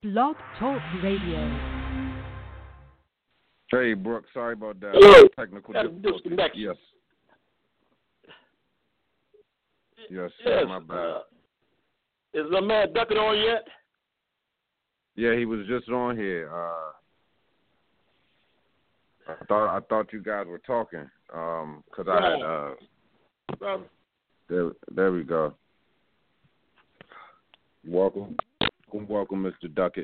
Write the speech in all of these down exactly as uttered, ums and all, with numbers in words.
Blog Talk Radio. Hey, Brooke, sorry about that. Hello. Technical difficulty. Yes. Yes, yes. my bad. Uh, is the man Duckett on yet? Yeah, he was just on here. Uh, I thought I thought you guys were talking um, cause I had. Uh, Brother. there, there we go. Welcome, welcome, welcome, Mister Duckett.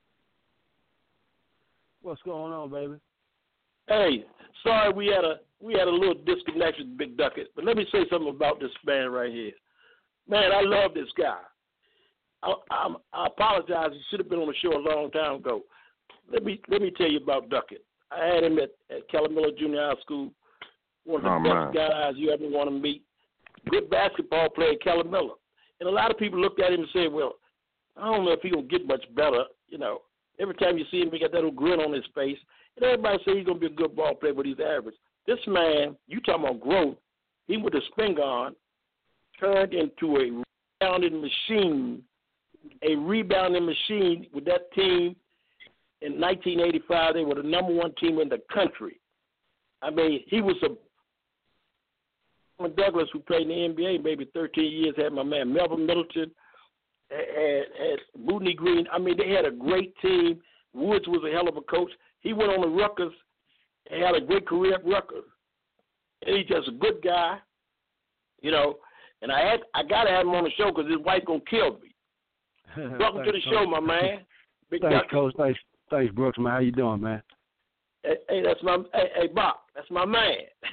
What's going on, baby? Hey, sorry we had a we had a little disconnection with Big Duckett, but let me say something about this man right here. Man, I love this guy. I, I, I apologize. He should have been on the show a long time ago. Let me let me tell you about Duckett. I had him at, at Keller Miller Junior High School. One of the oh, best man. guys you ever want to meet. Good basketball player at Keller Miller. And a lot of people looked at him and said, well, I don't know if he's going to get much better. You know, every time you see him, he got that little grin on his face. And everybody say he's going to be a good ball player, but he's average. This man, you talking about growth, he with the spin guard turned into a rebounding machine, a rebounding machine with that team. In nineteen eighty-five, they were the number one team in the country. I mean, he was a Douglas, who played in the N B A maybe thirteen years, had my man Melvin Middleton, had, had Bootney Green. I mean, they had a great team. Woods was a hell of a coach. He went on the Rutgers and had a great career at Rutgers. And he's just a good guy, you know. And I had I got to have him on the show because his wife going to kill me. Welcome to the show, my man. Big Thanks, Duckett. Coach. Thanks, thanks, Brooks, man. How you doing, man? Hey, hey, that's my hey, hey, Bob. That's my man.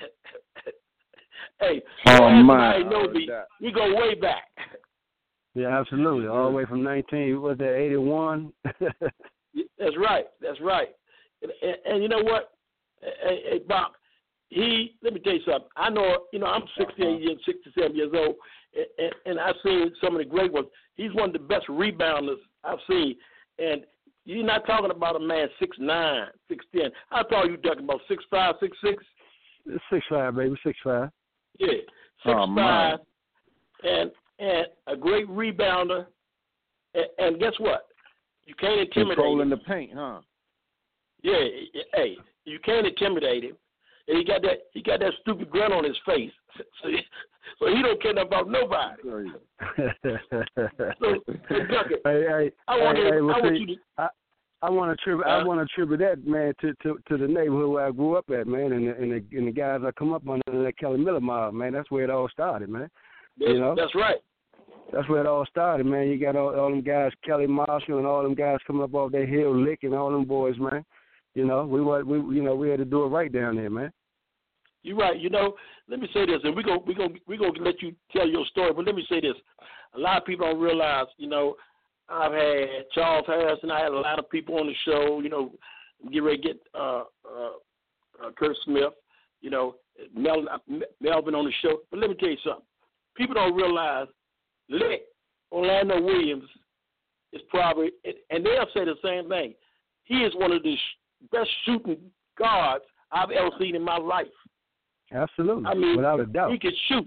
Hey, oh my! Know me. We go way back. Yeah, absolutely. All the way from nineteen. Was that eighty-one? That's right. That's right. And, and, and you know what? Hey, hey, Bob. He. Let me tell you something. I know. You know, I'm sixty-eight years, sixty-seven years old, and, and, and I've seen some of the great ones. He's one of the best rebounders I've seen, and you're not talking about a man six nine, six ten. How tall are you talking about? six five, six six? six five, baby. six five. Yeah, six oh, five, and and a great rebounder, and, and guess what? You can't intimidate Controlling him. the paint, huh? Yeah, hey, you can't intimidate him, and he got that he got that stupid grin on his face, so he, so he don't care about nobody. so, so Duckett, hey, hey, I want, hey, you, hey, I well, want see, you to. I, I want to attribute. Uh, I want to attribute that, man, to, to, to the neighborhood where I grew up at, man, and the, and the, and the guys I come up under that Kelly Miller mob, man. That's where it all started, man. That's, you know, that's right. That's where it all started, man. You got all, all them guys, Kelly Marshall, and all them guys coming up off that hill, Lick, and all them boys, man. You know, we were, we, you know, we had to do it right down there, man. You're right. You know, let me say this, and we're going we gonna, we gonna let you tell your story, but let me say this. A lot of people don't realize, you know, I've had Charles Harrison. I had a lot of people on the show, you know, get ready to get uh, uh, uh, Kurt Smith, you know, Mel, Melvin on the show. But let me tell you something. People don't realize Lick, Orlando Williams, is probably, and they'll say the same thing, he is one of the sh- best shooting guards I've ever seen in my life. Absolutely. I mean, without a doubt. He could shoot.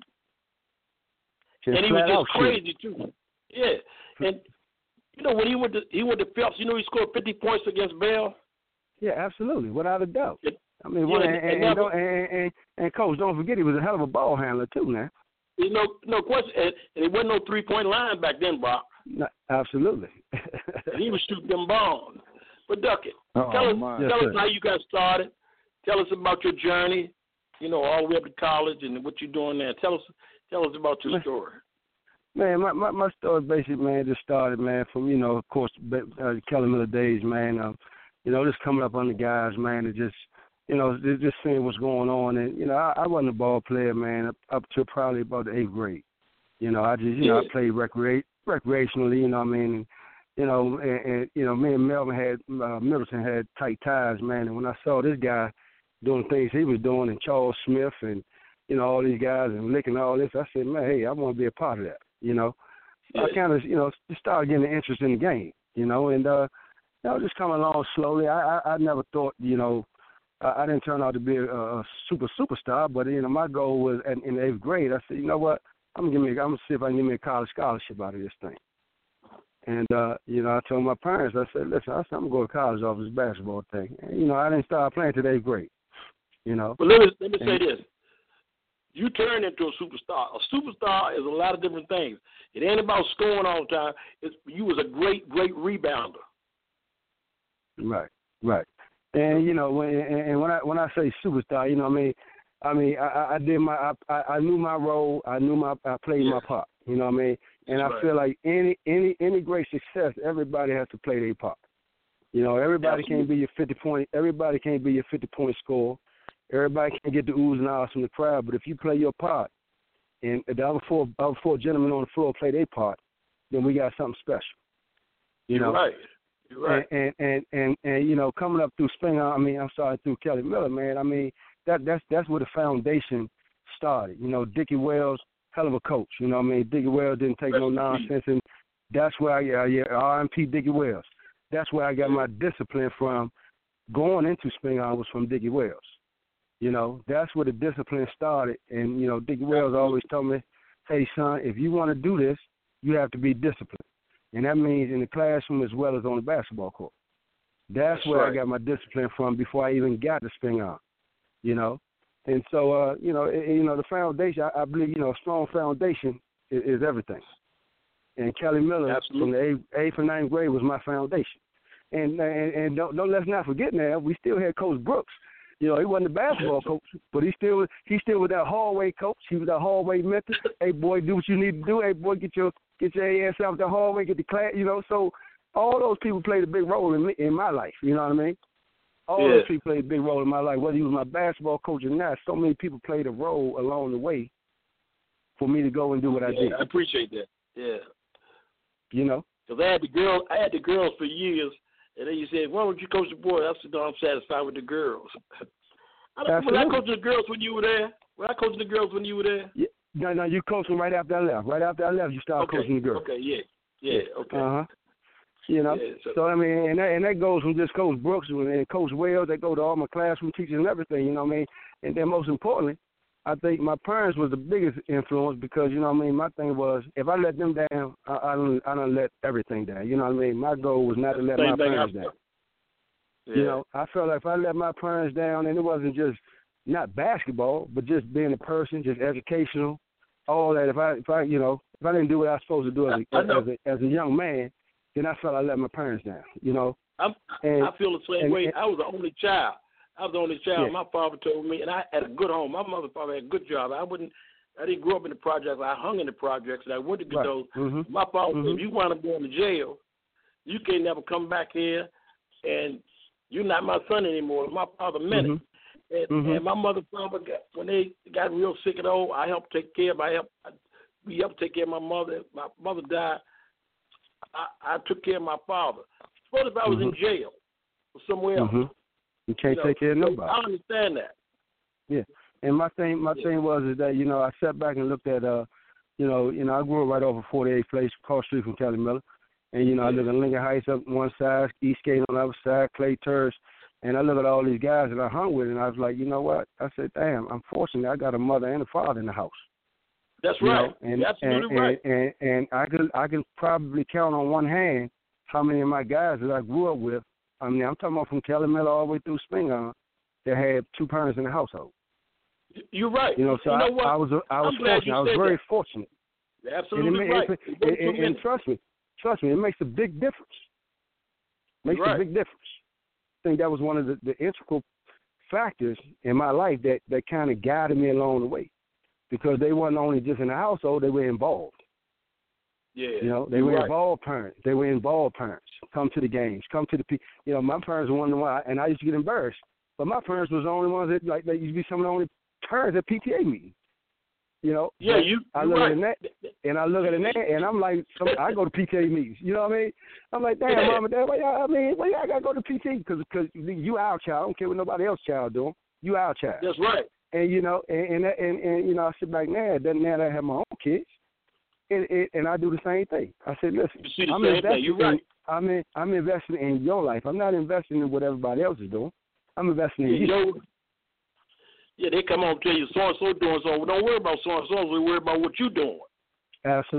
Just and he was just crazy, shoot. too. Yeah. And, you know, when he went to he went to Phelps, you know he scored fifty points against Bell? Yeah, absolutely, without a doubt. It, I mean, yeah, and, and, and, and, don't, and, and, and, Coach, don't forget he was a hell of a ball handler, too, man. There's no, no question. And, and it wasn't no three-point line back then, Bob. No, absolutely. And he was shooting them bombs. But, Duckett, oh, tell, us, yes, tell sir. us how you got started. Tell us about your journey, you know, all the way up to college and what you're doing there. Tell us tell us about your story. Man, my, my, my story basically, man, just started, man, from, you know, of course, uh, Kelly Miller days, man. Um, you know, just coming up on the guys, man, and just, you know, just, just seeing what's going on. And, you know, I, I wasn't a ball player, man, up, up to probably about the eighth grade. You know, I just, you yeah. know, I played recre- recreationally, you know what I mean? And, you know, and, and, you know, me and Melvin had, uh, Middleton had tight ties, man. And when I saw this guy doing things he was doing, and Charles Smith and, you know, all these guys and Lick and all this, I said, man, hey, I want to be a part of that. You know, yeah. I kind of, you know, just started getting an interest in the game, you know, and, uh, you know, just coming along slowly. I, I, I never thought, you know, I, I didn't turn out to be a, a super superstar, but, you know, my goal was in, in eighth grade, I said, you know what, I'm going to give me, I'm going to see if I can give me a college scholarship out of this thing. And, uh, you know, I told my parents, I said, listen, I said, I'm going to go to college off this basketball thing. And, you know, I didn't start playing till eighth grade, you know. But let me, let me and, say this. You turn into a superstar. A superstar is a lot of different things. It ain't about scoring all the time. It's, you was a great, great rebounder. Right, right. And, you know, when, and when I when I say superstar, you know what I mean? I mean, I, I did my, I, I knew my role. I knew my, I played yeah. my part. You know what I mean? And That's I right. feel like any, any, any great success, everybody has to play their part. You know, everybody Absolutely. can't be your fifty point. Everybody can't be your fifty point scorer. Everybody can't get the oohs and ahs from the crowd. But if you play your part, and the other four, other four gentlemen on the floor play their part, then we got something special. You You're know? right. You're right. And and, and and and you know, coming up through Springer, I mean, I'm sorry, through Kelly Miller, man. I mean, that that's that's where the foundation started. You know, Dickie Wells, hell of a coach. You know what I mean? Dickie Wells didn't take no nonsense, and that's where I yeah, yeah R and P Dickie Wells. That's where I got my discipline from. Going into Springer was from Dickie Wells. You know, that's where the discipline started. And, you know, Dickie Wells always told me, hey, son, if you want to do this, you have to be disciplined. And that means in the classroom as well as on the basketball court. That's, that's where right. I got my discipline from before I even got to Springer, you know. And so, uh, you know, it, you know, the foundation, I, I believe, you know, a strong foundation is, is everything. And Kelly Miller Absolutely. From the eighth, eighth and ninth grade was my foundation. And and, and don't, don't let's not forget now, we still had Coach Brooks. You know, he wasn't a basketball coach, but he still he still was that hallway coach. He was that hallway mentor. Hey, boy, do what you need to do. Hey, boy, get your get your ass out the hallway, get the class. You know, so all those people played a big role in me, in my life. You know what I mean? All yeah. those people played a big role in my life. Whether he was my basketball coach or not, so many people played a role along the way for me to go and do what yeah, I did. I appreciate that. Yeah. You know, because I had the girls, I had the girls for years. And then you said, why don't you coach the boys? I said, no, I'm satisfied with the girls. I was I coaching the girls when you were there? Were I coaching the girls when you were there? Yeah. No, no, you coached them right after I left. Right after I left, you started okay. coaching the girls. Okay, yeah. Yeah, okay. Uh-huh. You know, yeah, so, so, I mean, and that, and that goes from just Coach Brooks and Coach Wells. That go to all my classroom teachers and everything, you know what I mean? And then most importantly, I think my parents was the biggest influence because, you know what I mean, my thing was if I let them down, I, I, don't, I don't let everything down. You know what I mean? My goal was not to let my parents down. Yeah. You know, I felt like if I let my parents down, and it wasn't just not basketball, but just being a person, just educational, all that. If I, if I, you know, if I didn't do what I was supposed to do as a, as a, as a young man, then I felt I let my parents down. You know, I'm, and, I feel the same and, way. And, I was the only child. I was the only child. Yeah. My father told me, and I had a good home. My mother father had a good job. I wouldn't. I didn't grow up in the projects. I hung in the projects, and I went to get right. those. Mm-hmm. My father mm-hmm. said, if you want to go to jail, you can't never come back here, and you're not my son anymore. My father meant mm-hmm. it. And, mm-hmm. and my mother father, got, when they got real sick and old, I helped take care of. I helped. I, we helped take care of my mother. My mother died. I, I took care of my father. Suppose if I was mm-hmm. in jail or somewhere else. Mm-hmm. You can't you take know, care of nobody. I understand that. Yeah, and my thing, my yeah. thing was is that you know I sat back and looked at uh, you know, you know I grew up right over forty-eighth Place, across the street from Kelly Miller, and you know yeah. I lived in Lincoln Heights up one side, East Gate on the other side, Clay Terrace, and I look at all these guys that I hung with, and I was like, you know what? I said, damn, I'm fortunate I got a mother and a father in the house. That's you right. Know? And, You're absolutely and, right. And, and and I can I can probably count on one hand how many of my guys that I grew up with. I mean, I'm talking about from Kelly Miller all the way through Springer that had two parents in the household. You're right. You know, so you know I, what? I was I was I'm glad fortunate. you I was said very that. fortunate. You're absolutely and it, right. It, it, and, and trust me, trust me, it makes a big difference. Makes right. a big difference. I think that was one of the, the integral factors in my life that, that kind of guided me along the way, because they weren't only just in the household; they were involved. Yeah, you know, they You're were right. involved parents. They were involved parents. Come to the games. Come to the pe- You know, my parents were one of the ones, and I used to get embarrassed. But my parents was the only ones that like they used to be some of the only parents at P T A meetings. You know, yeah, you. I look right. at that, and I look at that, and I'm like, some, I go to P T A meetings. You know what I mean? I'm like, damn, yeah. mom and dad, why y'all, I mean, why y'all gotta go to P T A? Because because you our child. I don't care what nobody else's child doing. You our child. That's right. And you know, and and and, and you know, I sit back now. It doesn't matter. I have my own kids. It, it, and I do the same thing. I said, listen, you see the I'm same investing. Thing. You're right. In, I'm in, I'm investing in your life. I'm not investing in what everybody else is doing. I'm investing in yeah, you. Know, yeah, they come home and tell you so and so doing so. Don't worry about so and so. We worry about what you're doing. Absolutely,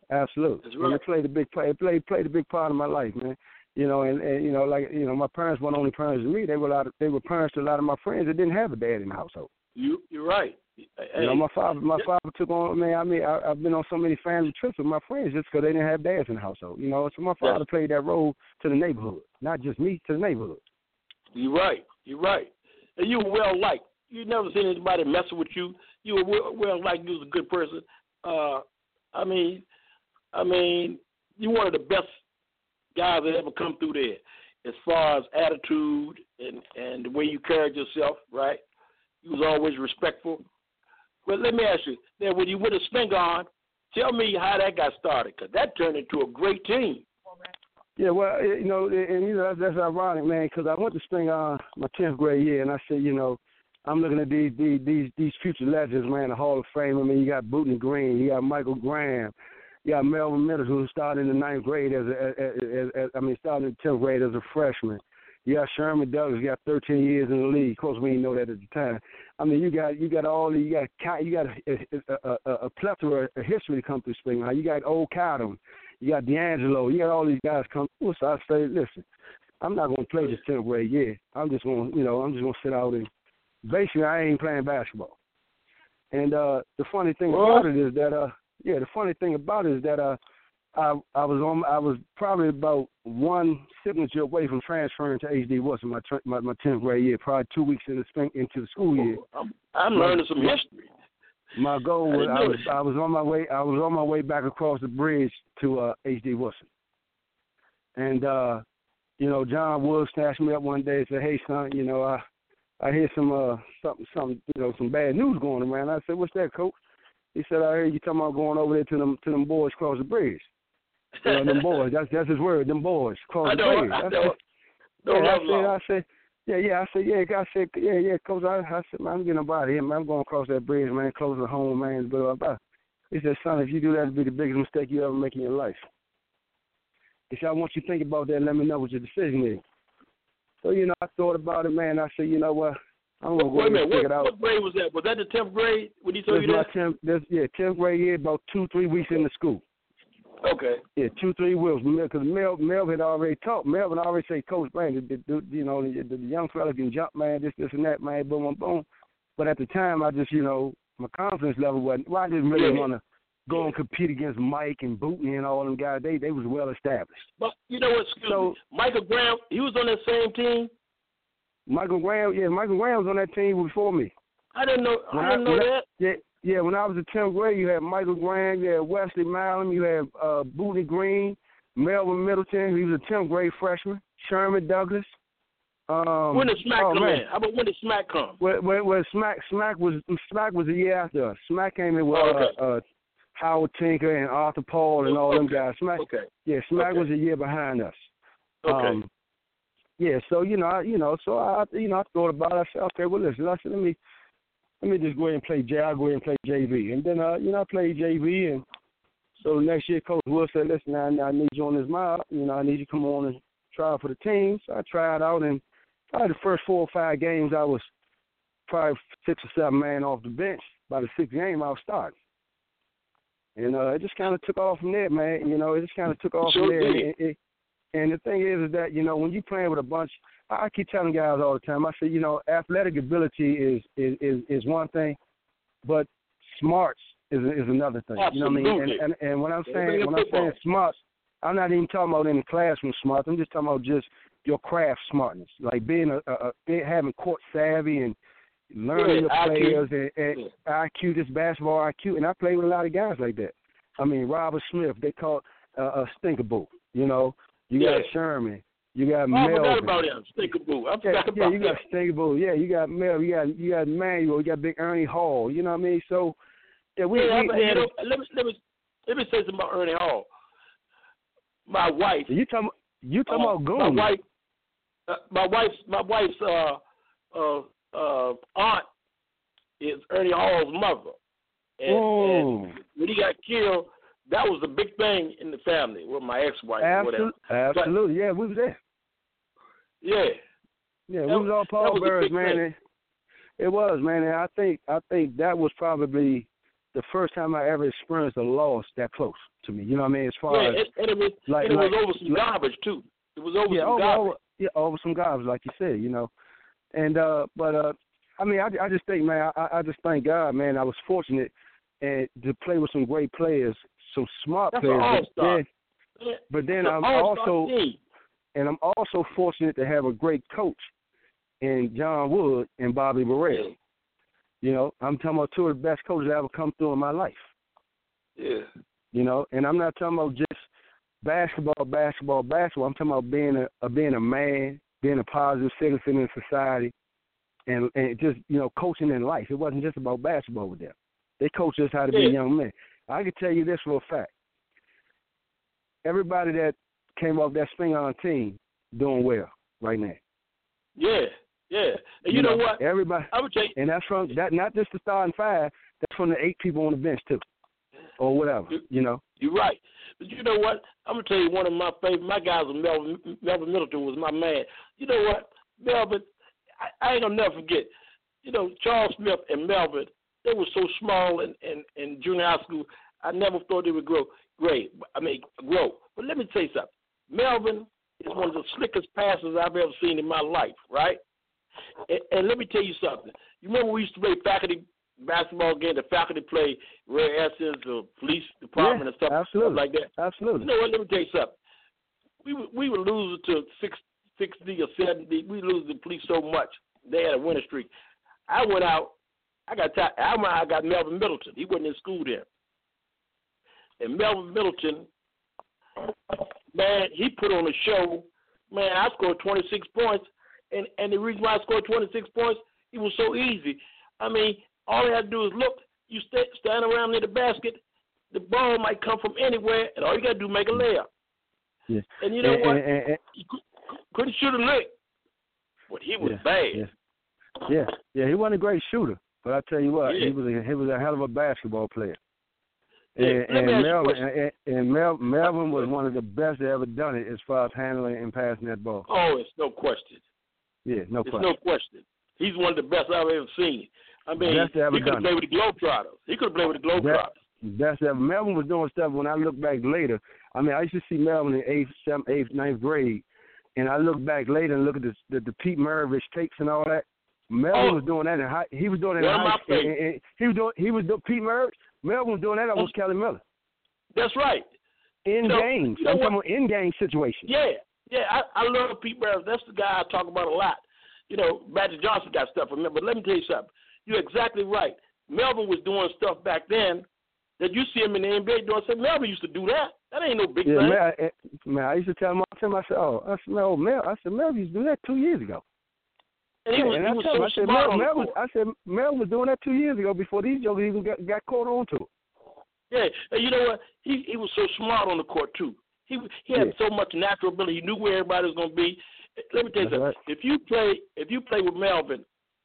Absolutely. That's right. And it played a big play. It played played a big part of my life, man. You know, and, and you know, like you know, my parents weren't only parents to me. They were a lot of, they were parents to a lot of my friends that didn't have a dad in the household. You you're right. Hey. You know, my father my father took on man. I mean, I, I've been on so many family trips with my friends just because they didn't have dads in the household. You know, so my father yes. played that role to the neighborhood, not just me, to the neighborhood. You're right. You're right. And you were well liked. You never seen anybody messing with you. You were well, well liked. You was a good person. Uh, I mean, I mean, you're one of the best guys that ever come through there, as far as attitude and, and the way you carried yourself, right? You was always respectful. Well, let me ask you, now when you went to Spingarn, tell me how that got started, because that turned into a great team. Yeah, well, you know, and you know that's, that's ironic, man, because I went to Spingarn my tenth grade year, and I said, you know, I'm looking at these these these, these future legends, man, the Hall of Fame. I mean, you got Bootney Green, you got Michael Graham. You got Melvin Middleton, who started in the ninth grade as, a, as, as, as I mean, started in the tenth grade as a freshman. You got Sherman Douglas, you got thirteen years in the league. Of course, we didn't know that at the time. I mean, you got you got all the you got you got a, a, a, a plethora of history to come through Spingarn. You got Old Cowden, you got D'Angelo, you got all these guys come through. So I say, listen, I'm not going to play this tenth grade year. I'm just going, you know, I'm just going to sit out and basically I ain't playing basketball. And uh, the funny thing what? about it is that uh. Yeah, the funny thing about it is that uh, I I was on I was probably about one signature away from transferring to H D Wilson my my, my tenth grade year, probably two weeks in the spring into the school year. I'm, I'm learning some history. My goal was I, I was I was on my way I was on my way back across the bridge to uh, H D Wilson, and uh, you know John Wood snatched me up one day and said, "Hey son, you know I I hear some uh something something you know some bad news going around." I said, "What's that, Coach?" He said, "I heard you talking about going over there to them to them boys across the bridge." You know, them boys. That's that's his word. Them boys across I the know, bridge. I I know. said, No, yeah, I no, said, no. I said, yeah, yeah. I said, yeah. I said, yeah, yeah, Coach. I, I said, man, I'm getting up out of here, man. I'm going across that bridge, man, close to home, man. But uh, he said, son, if you do that, it'll be the biggest mistake you ever make in your life. He said, I want you to think about that and let me know what your decision is. So, you know, I thought about it, man. I said, you know what? I'm going to go Wait a ahead minute. and stick what, it out. What grade was that? Was that the tenth grade when he told This you my that? tenth, this, yeah, tenth grade year, about two, three weeks into school. Okay. Yeah, two, three weeks. Because Mel, Mel had already talked. Melvin already said, Coach, man, the, the, you know, the, the young fella can jump, man, this, this, and that, man, boom, boom, boom. But at the time, I just, you know, my confidence level wasn't, well, I didn't really yeah. want to go yeah. and compete against Mike and Bootney and all them guys. They they was well established. But you know what? Excuse so, me. Michael Graham, he was on that same team? Michael Graham, yeah, Michael Graham was on that team before me. I didn't know, When I didn't know when that. I, yeah, yeah, when I was in tenth grade, you had Michael Graham, you had Wesley Malum, you had uh, Bootney Green, Melvin Middleton, he was a tenth grade freshman, Sherman Douglas. Um, when did Smack oh, come man. in? How about when did Smack come? Well, well, well Smack, Smack was Smack was a year after us. Smack came in with oh, okay. uh, uh, Howard Tinker and Arthur Paul and all okay. them guys. Smack, okay. yeah, Smack okay. was a year behind us. Okay. Um, yeah, so you know, I, you know, so I, you know, I thought about it. I said, okay, well, listen, I said, let me, let me just go ahead and play J. I'll go ahead and play J V, and then, uh, you know, I played J V, and so next year, Coach Will said, listen, I, I need you on this mob. You know, I need you to come on and try out for the team. So I tried out, and probably the first four or five games, I was probably six or seven man off the bench. By the sixth game, I was starting. And uh, it just kind of took off from there, man. You know, it just kind of took off sure from there. Did. And, it, and the thing is, is that, you know, when you're playing with a bunch, I keep telling guys all the time, I say, you know, athletic ability is is, is, is one thing, but smarts is is another thing. Absolutely. You know what I mean? And, and, and when I'm saying when I'm saying smarts, I'm not even talking about in the classroom smarts. I'm just talking about just your craft smartness, like being a, a, a having court savvy and learning yeah, your players and, and yeah. I Q, this basketball I Q. And I played with a lot of guys like that. I mean, Robert Smith, they called uh, a stinkable. You know, you yeah. got Sherman. You got oh, Melvin. I forgot about him. Stinkable. I forgot yeah, about yeah, you got him. Stinkable. Yeah, you got Mel. You got you got Manuel. You got Big Ernie Hall. You know what I mean? So, yeah, we. Yeah, we, but, we you had know, a, let me let me let me say something about Ernie Hall. My wife. You talking? You talking uh, about Goon? My wife. Uh, my wife's my wife's uh uh uh aunt is Ernie Hall's mother, and, and when he got killed, that was a big thing in the family with my ex-wife. Absolutely, or whatever. absolutely. But, yeah, we was there. Yeah, yeah, that, we was all pallbearers, man. It, it was, man. And I think I think that was probably the first time I ever experienced a loss that close to me. You know what I mean? As far yeah, as it, and it was, like, and it like, was over some like, garbage too. It was over yeah, some over, garbage. over, yeah, over some garbage, like you said. You know, and uh, but uh, I mean, I, I just think, man, I, I just thank God, man. I was fortunate and to play with some great players, some smart That's players. An all-star. But then, but then That's I'm an all-star also, team. and I'm also fortunate to have a great coach in John Wood and Bobby Burrell. Yeah. You know, I'm talking about two of the best coaches that ever come through in my life. Yeah. You know, and I'm not talking about just basketball, basketball, basketball. I'm talking about being a, a being a man, being a positive citizen in society, and and just, you know, coaching in life. It wasn't just about basketball with them. They coached us how to yeah. be a young man. I can tell you this for a fact. Everybody that came off that Spring On team doing well right now. Yeah, yeah. And you, you know, know what? Everybody, I would tell you, and that's from that. Not just the starting five. That's from the eight people on the bench too, or whatever. You, you know. You're right. But you know what? I'm gonna tell you one of my favorite. My guys, was Melvin, Melvin Middleton was my man. You know what, Melvin? I, I ain't gonna never forget. You know, Charles Smith and Melvin. They were so small in, in, in junior high school. I never thought they would grow great. I mean, grow. But let me tell you something. Melvin is one of the slickest passers I've ever seen in my life, right? And, and let me tell you something. You remember we used to play faculty basketball game, the faculty play Ray Essence or police department yeah, and stuff, absolutely. stuff like that? Absolutely. You know what? Let me tell you something. We would, we would lose to six, sixty or seventy. We lose to the police so much. They had a winning streak. I went out. I got t- I went out, I got Melvin Middleton. He wasn't in school then. And Melvin Middleton, man, he put on a show. Man, I scored twenty-six points. And, and the reason why I scored twenty-six points, it was so easy. I mean, all I had to do is look. You stay, stand around near the basket. The ball might come from anywhere, and all you got to do is make a layup. Yeah. And you know and, what? And, and, and, he couldn't shoot a lick, but he was yeah, bad. Yeah. yeah, yeah, he wasn't a great shooter, but I tell you what, yeah. he was a, he was a hell of a basketball player. Yeah. And, and Melvin, and, and Mel, Uh, Melvin was one of the best that ever done it as far as handling and passing that ball. Oh, it's no question. Yeah, no it's question. no question. He's one of the best I've ever seen. I mean, best ever he could have done played it. with the Globetrotters. He could have played with the Globetrotters. Best ever. Melvin was doing stuff when I look back later. I mean, I used to see Melvin in eighth, seventh, eighth, ninth grade, and I look back later and look at the the, the Pete Maravich tapes and all that. Melvin oh, was doing that in high. He was doing it in one of high my school. And, and he was doing. He was doing Pete Maravich. Melvin was doing that with Kelly Miller. That's right. In you know, games. You know I'm what? talking about in game situations. Yeah, yeah. I, I love Pete Maravich. That's the guy I talk about a lot. You know, Magic Johnson got stuff from him. But let me tell you something. You're exactly right. Melvin was doing stuff back then that you see him in the N B A doing. Say, Melvin used to do that. That ain't no big yeah, thing. Man, I, man, I used to tell him all the time. I said, "Oh, I said, Mel, Mel, I said, Mel used to do that two years ago." And he yeah, was, and he I was told so him, I said, smart Mel, on the Mel was, court. I said, Mel was doing that two years ago before these jokers even got, got caught on to it. Yeah, and you know what? He he was so smart on the court too. He he had yeah. so much natural ability. He knew where everybody was going to be. Let me tell you That's something. right. If you play if you play with Melvin,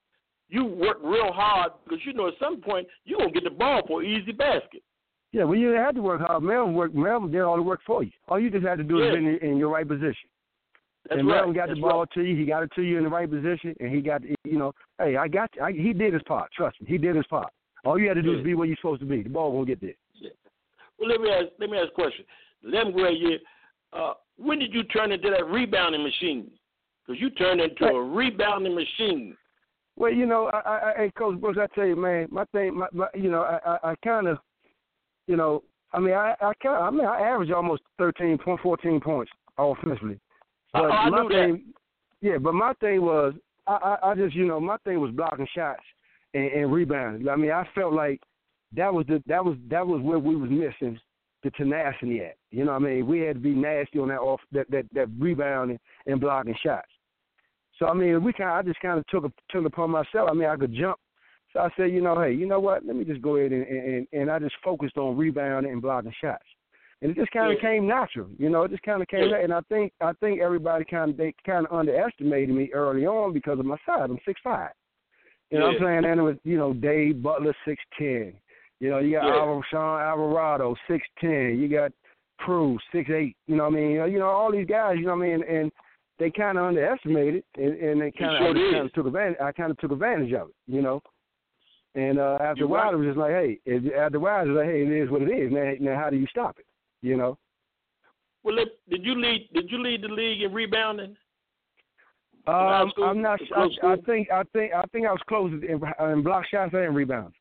you work real hard because you know at some point you're gonna get the ball for an easy basket. Yeah, well, you didn't have to work hard. Melvin worked. Melvin did all the work for you. All you just had to do yeah. is be in, in your right position. That's and right. Melvin got That's the ball right. to you. He got it to you in the right position, and he got, you know, hey, I got you. I, he did his part. Trust me, he did his part. All you had to do yeah. is be where you're supposed to be. The ball won't get there. Yeah. Well, let me ask let me ask a question. eleventh grade year, uh, when did you turn into that rebounding machine? Because you turned into right. a rebounding machine. Well, you know, I, I, I Coach Brooks, I tell you, man, my thing, my, my you know, I, I, I kind of, you know, I mean, I, I kind of, I mean, I average almost thirteen point, fourteen points offensively. But oh, I my knew thing, that. yeah, but my thing was, I, I, I just, you know, my thing was blocking shots and, and rebounding. I mean, I felt like that was the, that was, that was where we was missing the tenacity at. You know what I mean? We had to be nasty on that off, that, that, that rebounding and blocking shots. So I mean, we kind, I just kind of took a, took it upon myself. I mean, I could jump. So I said, you know, hey, you know what? Let me just go ahead and, and, and I just focused on rebounding and blocking shots. And it just kind of yeah. came natural, you know. It just kind of came, yeah. and I think I think everybody kind of they kind of underestimated me early on because of my size. I'm six five. You know, yeah. I'm playing then with you know Dave Butler six ten. You know, you got yeah. Alvaro, Sean Alvarado six ten. You got Prue six eight. You know what I mean? You know, you know all these guys. You know what I mean? And they kind of underestimated, and, and they kind of sure kind of took advantage. I kind of took advantage of it. You know. And uh, after a while, right. it was just like, hey, if, after a while, it was like, hey, it is what it is. Now, now how do you stop it? You know. Well, did you lead? Did you lead the league in rebounding? Um, I'm not. I, I think. I think. I think I was close in, in block shots and rebounds.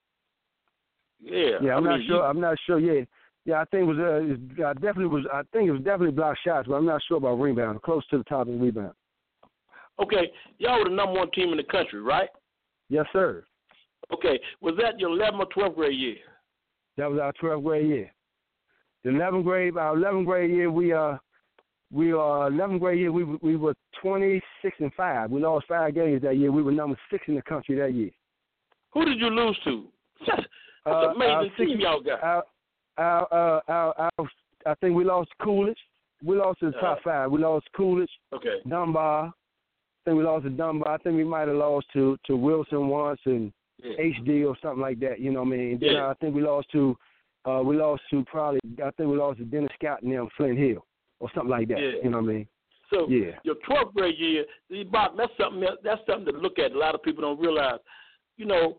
Yeah. Yeah. I'm I not mean, sure. You, I'm not sure. Yeah. Yeah. I think it was. Uh, it I definitely was. I think it was definitely block shots, but I'm not sure about rebound. Close to the top of the rebound. Okay. Y'all were the number one team in the country, right? Yes, sir. Okay. Was that your eleventh or twelfth grade year? That was our twelfth grade year. The eleventh grade, our eleventh grade year, we uh, we uh, eleventh grade year, we we were twenty-six and five. We lost five games that year. We were number six in the country that year. Who did you lose to? That's uh, an amazing six, team y'all got. Our, our, uh, our, our, I think we lost to Coolidge. We lost to the top uh, five. We lost to Coolidge. Okay. Dunbar. I think we lost to Dunbar. I think we might have lost to, to Wilson once and yeah. H D or something like that. You know what I mean? And then yeah. I think we lost to. Uh, we lost to probably, I think we lost to Dennis Scott and them, Flint Hill, or something like that. Yeah. You know what I mean? So yeah. your twelfth grade year, Bob, that's something that's something to look at. A lot of people don't realize. You know,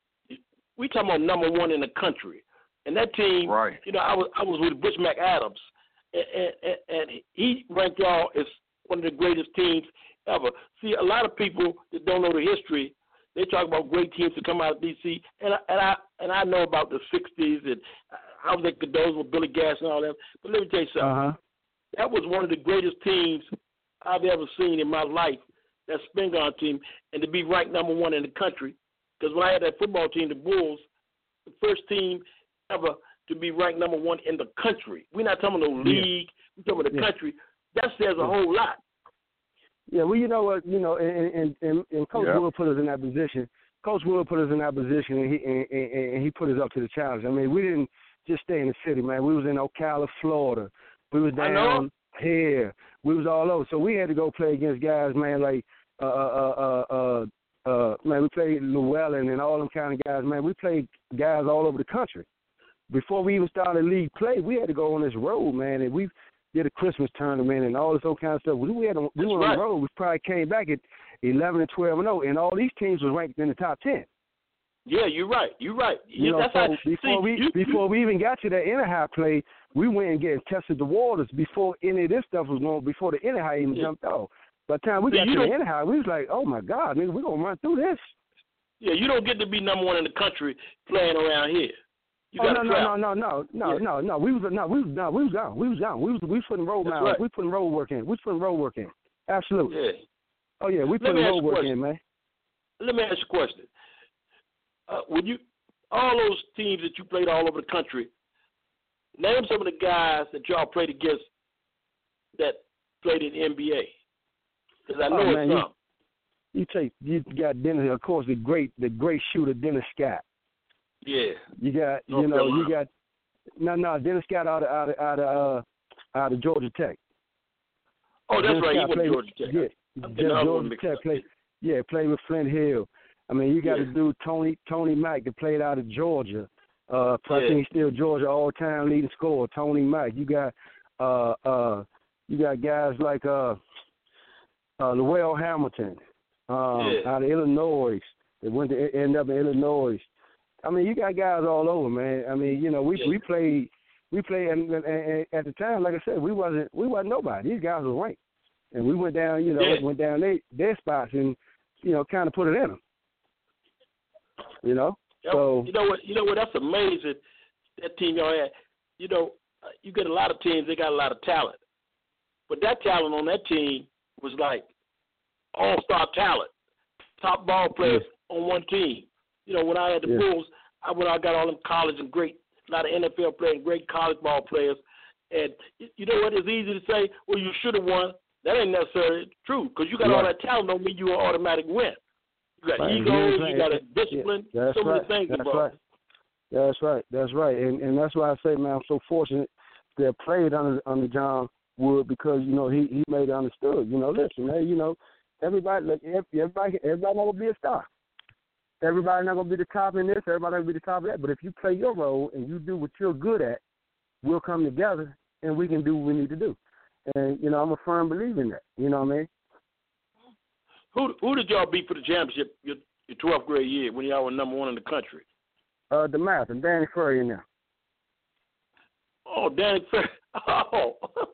we talking about number one in the country, and that team. Right. You know, I was I was with Butch McAdams, and, and, and he ranked y'all as one of the greatest teams ever. See, a lot of people that don't know the history. They talk about great teams that come out of D C, and I, and I and I know about the sixties, and I was at Cadoz with Billy Gass and all that. But let me tell you something. Uh-huh. That was one of the greatest teams I've ever seen in my life, that Spingarn team, and to be ranked number one in the country. Because when I had that football team, the Bulls, the first team ever to be ranked number one in the country. We're not talking about the league. Yeah. We're talking about the yeah. country. That says a whole lot. Yeah, well, you know what, you know, and and, and Coach yeah. Wood put us in that position. Coach Wood put us in that position, and he and, and, and he put us up to the challenge. I mean, we didn't just stay in the city, man. We was in Ocala, Florida. We was down here. We was all over. So we had to go play against guys, man, like uh uh uh uh uh man, we played Llewellyn and all them kind of guys, man. We played guys all over the country. Before we even started league play, we had to go on this road, man, and we did a Christmas tournament and all this old kind of stuff. We had a, we were right. on the road. We probably came back at eleven and twelve and oh, and all these teams was ranked in the top ten. Yeah, you're right. You're right. You know, that's so how, before see, we you, before you, we even got to that inter-high play, we went and get tested the waters before any of this stuff was going. Before the inter-high even yeah. jumped off. By the time we got to the inter-high, we was like, oh my God, nigga, we're gonna run through this. Yeah, you don't get to be number one in the country playing around here. You oh no no, no no no no yeah. no no we was no we was no we was gone we was gone we was we was putting road miles right. we putting road work in we was putting road work in absolutely yeah. oh yeah we putting road work in, man. Let me ask you a question. Uh, when you all those teams that you played all over the country, name some of the guys that y'all played against that played in the N B A. Because I know oh, it's man, some. You, you take you got Dennis, of course, the great the great shooter Dennis Scott. Yeah. You got North you know Carolina. you got no no Dennis Scott out of out of out of uh, out of Georgia Tech. Oh, that's Dennis right. Scott he went to Georgia Tech. Yeah, Georgia, Georgia Tech played. Yeah, played with Flint Hill. I mean, you got yeah. to do Tony Tony Mack that played out of Georgia. Uh, I yeah. think he's still Georgia all-time leading scorer. Tony Mack. You got uh uh you got guys like uh uh Llewell Hamilton um, yeah. out of Illinois. That went to end up in Illinois. I mean, you got guys all over, man. I mean, you know, we yeah. we played we played and, and, and at the time, like I said, we wasn't we wasn't nobody. These guys were ranked, and we went down, you know, yeah. went down their their spots and you know, kind of put it in them. You know, you so know, you know what? You know what? That's amazing. That team y'all had. You know, you get a lot of teams. They got a lot of talent, but that talent on that team was like all-star talent, top ball players yeah. on one team. You know, when I had the yeah. Bulls, I went out got all them college and great, a lot of N F L players, great college ball players. And you know what? It's easy to say, well, you should have won. That ain't necessarily true because you got right. all that talent don't mean you will automatic win. You got right. ego, yeah, you got a discipline, yeah. That's so many right. things That's involved. right. That's right. That's right. And and that's why I say, man, I'm so fortunate to have played under under John Wood because you know he he made it understood. You know, listen, man. You know, everybody look, everybody everybody not gonna be a star. Everybody not gonna be the top in this. Everybody not gonna be the top of that. But if you play your role and you do what you're good at, we'll come together and we can do what we need to do. And you know, I'm a firm believer in that. You know what I mean? Who who did y'all beat for the championship? Your your twelfth grade year when y'all were number one in the country? Uh, the math and Danny Furry in there. Oh, Danny Furry. Oh.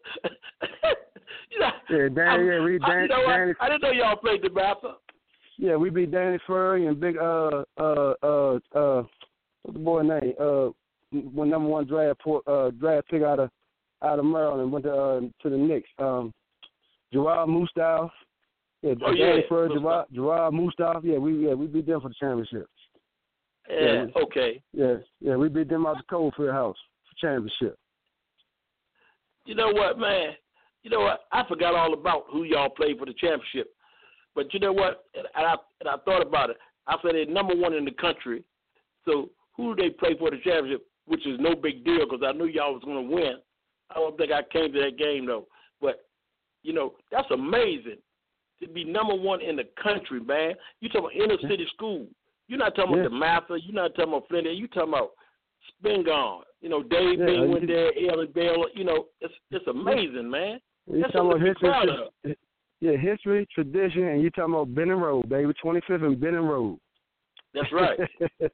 you know, yeah, Danny. Yeah, we I, Dan, you know Danny. I didn't know y'all played the math. Yeah, we beat Danny Furry and big uh uh uh uh what's the boy name? Uh, one number one draft uh draft pick out of out of Maryland went to uh, to the Knicks. Um, Gerard Mustaf. Yeah, oh, Danny yeah. Furry, Gerard, Gerard Mustaf. Yeah, we yeah we beat them for the championship. Yeah, yeah, okay. Yeah, yeah, we beat them out the Coldfield House for championship. You know what, man? You know what? I forgot all about who y'all played for the championship. But you know what? And I, and I thought about it. I said they're number one in the country. So who do they play for the championship, which is no big deal because I knew y'all was going to win. I don't think I came to that game, though. But, you know, that's amazing to be number one in the country, man. You talking about inner city school. You're not talking yeah. about the Mather. You're not talking about Flint. You're talking about Spingarn. You know, Dave yeah, Bing went there, Ellen Bell. You know, it's it's amazing, man. You That's talking something about to be proud history, of. yeah, history, tradition, and you talking about Benning Road, baby, twenty-fifth and Benning Road. That's right. you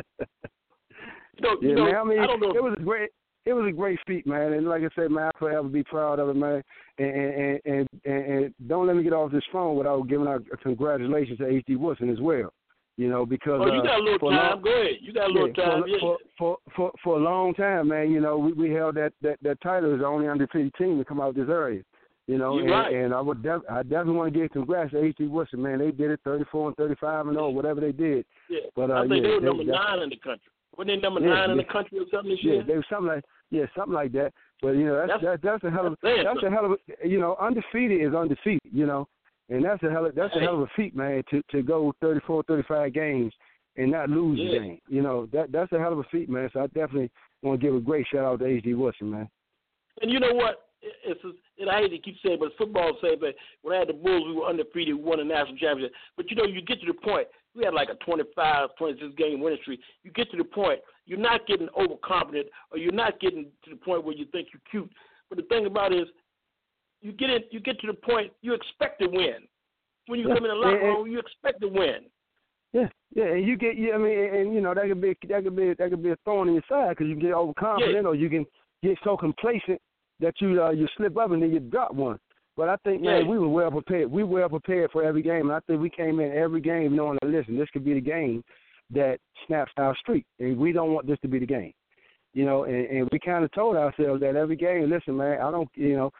know, yeah, you know, man. I mean, I don't know. it was a great, it was a great feat, man. And like I said, man, I forever be proud of it, man. And and and, and, and don't let me get off this phone without giving out congratulations to H D Woodson as well. You know, because oh, you got a little uh, time. Long, Go ahead. You got a little yeah, time. For, yeah. for, for for for a long time, man. You know, we, we held that, that, that title as the only undefeated team to come out of this area. You know, You're and, right. and I would def- I definitely want to give congrats to H D Woodson, man. They did it thirty-four and thirty-five and oh, whatever they did. Yeah. But uh, I think yeah, they were they, number that, nine in the country. Weren't they number yeah, nine in yeah. the country or something this Yeah, year? they were something like yeah, something like that. But you know, that's that's, that, that's a hell of that's, that's a hell of a, you know, undefeated is undefeated. You know, and that's a hell of, that's hey. a hell of a feat, man. To to go thirty-four, thirty-five games and not lose yeah. the game. You know, that that's a hell of a feat, man. So I definitely want to give a great shout out to H D Woodson, man. And you know what? It's just, and I hate to keep saying, but football say that when I had the Bulls, we were undefeated, we won the national championship. But you know, you get to the point. We had like a twenty-five, twenty-six game winning streak. You get to the point, you're not getting overconfident, or you're not getting to the point where you think you're cute. But the thing about it is, you get in, you get to the point you expect to win. When you yeah. come in the locker and, room, you expect to win. Yeah, yeah, and you get, yeah, I mean, and, and you know that could be that could be that could be a thorn in your side because you can get overconfident yeah. or you can get so complacent that you uh, you slip up and then you drop one. But I think, man, yeah. we were well prepared. We were well prepared for every game, and I think we came in every game knowing that, listen, this could be the game that snaps our streak, and we don't want this to be the game. You know, and, and we kind of told ourselves that every game, listen, man, I don't, you know,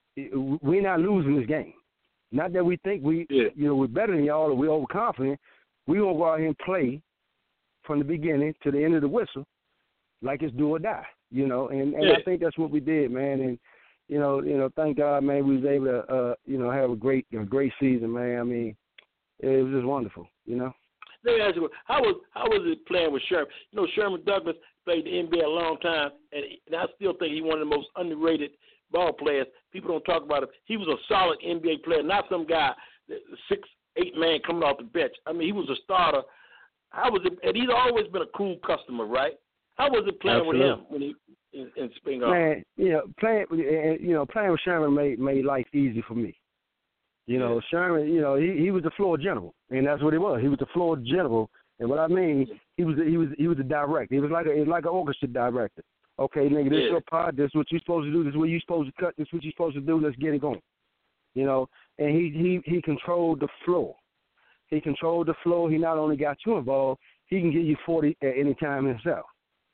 we're not losing this game. Not that we think we, yeah. you know, we're better than y'all or we're overconfident. We gonna go out here and play from the beginning to the end of the whistle, like it's do or die. You know, and, and yeah. I think that's what we did, man. And you know, you know, thank God, man, we was able to, uh, you know, have a great, a great season, man. I mean, it was just wonderful, you know. Let me ask you, how was how was it playing with Sherman? You know, Sherman Douglas played the N B A a long time, and, and I still think he's one of the most underrated ball players. People don't talk about him. He was a solid N B A player, not some guy, six, eight man coming off the bench. I mean, he was a starter. How was it? And he's always been a cool customer, right? How was it playing Absolutely. with him when he in, in Spring Off? Man, you know, playing, you know, playing with Sherman made made life easy for me. You know, yeah. Sherman, you know, he, he was the floor general, and that's what he was. He was the floor general, and what I mean, he was he was he was the director. He was like a he was like an orchestra director. Okay, nigga, this is yeah. your part. This is what you're supposed to do. This is what you're supposed to cut. This is what you're supposed to do. Let's get it going. You know, and he he he controlled the floor. He controlled the floor. He not only got you involved, he can give you forty at any time himself.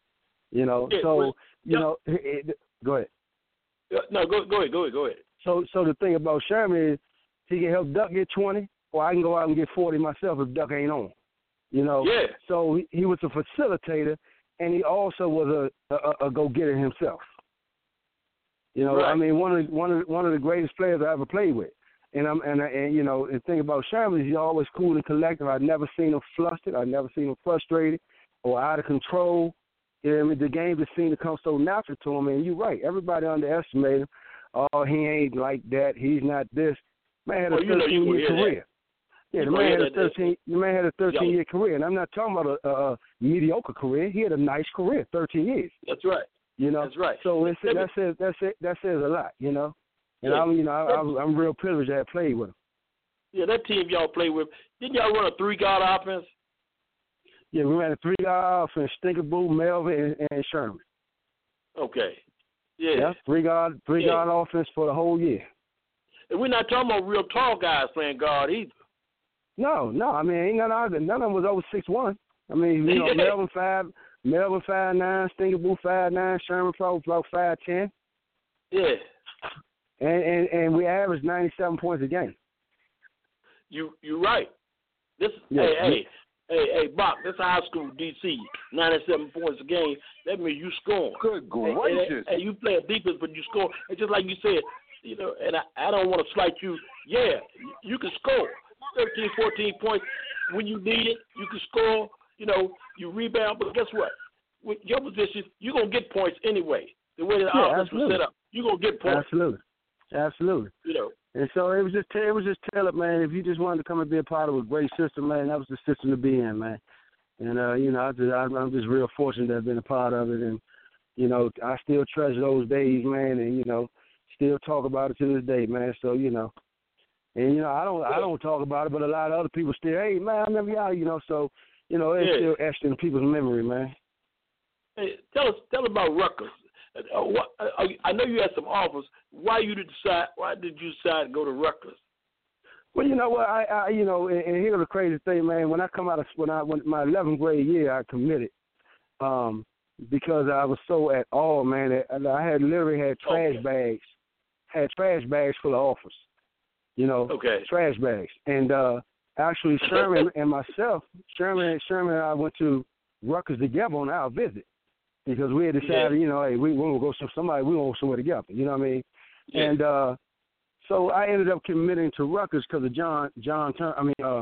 You know, yeah, so well, you yeah. know, it, it, go ahead. No, go go ahead, go ahead, go ahead. So so the thing about Sherman is he can help Duck get twenty, or I can go out and get forty myself if Duck ain't on. You know, yeah. So he, he was a facilitator, and he also was a, a, a go-getter himself. You know, right. I mean, one of the, one of the, one of the greatest players I ever played with. And I'm and and you know, the thing about Sherman is he's always cool and collected. I've never seen him flustered. I've never seen him frustrated or out of control. You know, I mean, the game just seemed to come so natural to him. And you're right, everybody underestimated him. Oh, he ain't like that. He's not this. Man had a well, you know, thirteen-year you career. That. Yeah, you the man had a that, thirteen. The man had a thirteen-year yeah. career, and I'm not talking about a, a, a mediocre career. He had a nice career, thirteen years. That's right. You know, that's right. So it's, Let that me, says that says that says a lot. You know, and yeah. I'm you know I, I'm, I'm real privileged to have played with him. Yeah, that team y'all played with, didn't y'all run a three guard offense? Yeah, we ran a three-guy offense: Stinkaboo, Melvin, and, and Sherman. Okay. Yeah. Yeah, three-guard, three-guard yeah. offense for the whole year. And we're not talking about real tall guys playing guard either. No, no. I mean, ain't none of them. None of them was over six one. I mean, you know, Melvin five, Melvin five nine, Stinkaboo five nine, Sherman probably about five ten. Yeah. And, and and we averaged ninety-seven points a game. You you're right. This Yeah. hey hey hey hey Bach, this high school D C, ninety-seven points a game. That means you score. Good And, gracious. and, and you play a defense, but you score. And just like you said, you know, and I, I don't want to slight you. Yeah, you can score thirteen, fourteen points when you need it. You can score. You know, you rebound, but guess what? With your position, you're gonna get points anyway. The way the Yeah, offense was set up, you're gonna get points. Absolutely, absolutely. You know. And so it was just it was just tailored, man. If you just wanted to come and be a part of a great system, man, that was the system to be in, man. And uh, you know, I just I, I'm just real fortunate to have been a part of it, and you know, I still treasure those days, man, and you know, still talk about it to this day, man. So you know, and you know, I don't I don't talk about it, but a lot of other people still, hey, man, I remember y'all, you know. So you know, it's Yeah. still etched in people's memory, man. Hey, tell us tell us about Rutgers. Uh, what, uh, I know you had some offers. Why you did decide? Why did you decide to go to Rutgers? Well, you know what, I, I you know, and, and here's the crazy thing, man. When I come out of when I when my eleventh grade year, I committed, um, because I was so at all, man. That I had literally had trash Okay. bags, had trash bags full of offers, you know, Okay. trash bags. And uh, actually, Sherman and myself, Sherman, Sherman and I went to Rutgers together on our visit because we had decided, Yeah. you know, hey, we want to go some somebody, we want to go somewhere together. You know what I mean? Yeah. And uh, so I ended up committing to Rutgers because of John, John, Turn, I mean, uh,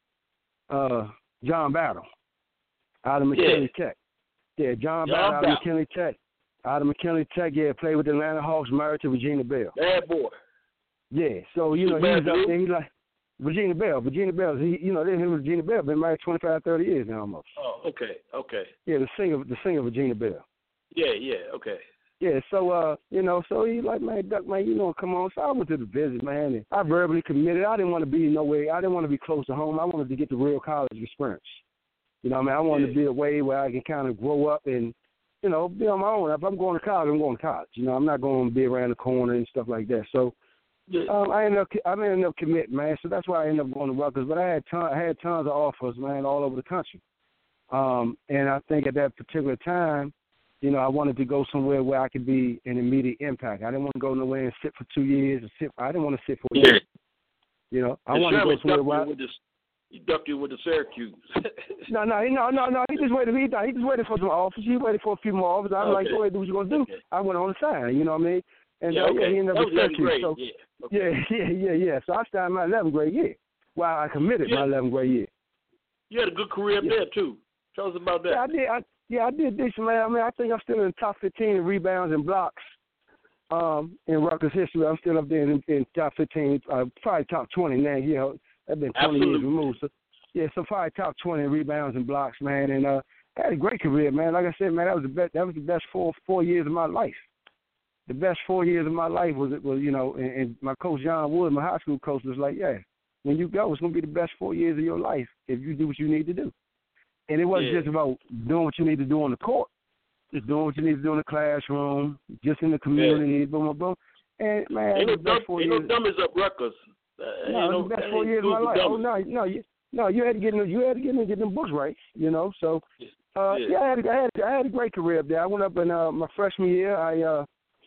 uh, John Battle out of McKinley Yeah. Tech. Yeah, John, John Battle out of Battle. McKinley Tech. Out of McKinley Tech, yeah, played with the Atlanta Hawks, married to Virginia Bell. Bad boy. Yeah, so, you know, Bad he was blue? up there, he like, Virginia Bell, Virginia Bell, he, you know, him and Virginia Bell been married twenty-five, thirty years now almost. Oh, okay, okay. Yeah, the singer, the singer Virginia Bell. Yeah, yeah, okay. Yeah, so, uh, you know, so he like, man, Duck, man, you know, come on. So I went to the visit, man, and I verbally committed. I didn't want to be nowhere. I didn't want to be close to home. I wanted to get the real college experience. You know what I mean? I wanted Yeah. to be a way where I can kind of grow up and, you know, be on my own. If I'm going to college, I'm going to college. You know, I'm not going to be around the corner and stuff like that. So Yeah. um, I ended up, I ended up committing, man. So that's why I ended up going to Rutgers. But I had ton, I had tons of offers, man, all over the country. Um, and I think at that particular time, you know, I wanted to go somewhere where I could be an immediate impact. I didn't want to go nowhere and sit for two years. Or sit. I didn't want to sit for a Yeah. year. You know, I And wanted to Sherman go somewhere ducked where. you I, with this, he ducked you with the Syracuse. no, no, no, no, no. He just waited. He, he just waited for some offers. He waited for a few more offers. I'm like, Okay. go ahead, do what you gonna do. Okay. I went on the side. You know what I mean? And yeah, uh, okay. yeah, he ended That up was with eleventh Syracuse. grade. So, Yeah. Okay. yeah, yeah, yeah, yeah. So I started my eleventh grade year. While I committed Yeah. my eleventh grade year. You had a good career up Yeah. there too. Tell us about that. Yeah, I did. I, yeah, I did this, man. I mean, I think I'm still in the top fifteen in rebounds and blocks um, in Rutgers history. I'm still up there in, in top fifteen, uh, probably top twenty now. You know, I've been twenty Absolutely. years removed. So, yeah, so probably top twenty in rebounds and blocks, man. And uh, I had a great career, man. Like I said, man, that was the best. That was the best four four years of my life. The best four years of my life was, was you know, and, and my coach John Wood, my high school coach, was like, yeah, when you go, it's gonna be the best four years of your life if you do what you need to do. And it wasn't Yeah. just about doing what you need to do on the court, just doing what you need to do in the classroom, just in the community, boom, boom, boom. And man, Ain't no, the best dumb, four ain't no years. dummies up Rutgers. Uh, ain't No, no, the best ain't four years of my super life. Oh dummies. no, no, you, no, you had to get in, you had to get in, get them books right, you know. So, uh, Yeah. yeah, I had, I had, I had a great career up there. I went up in uh, my freshman year. I, uh,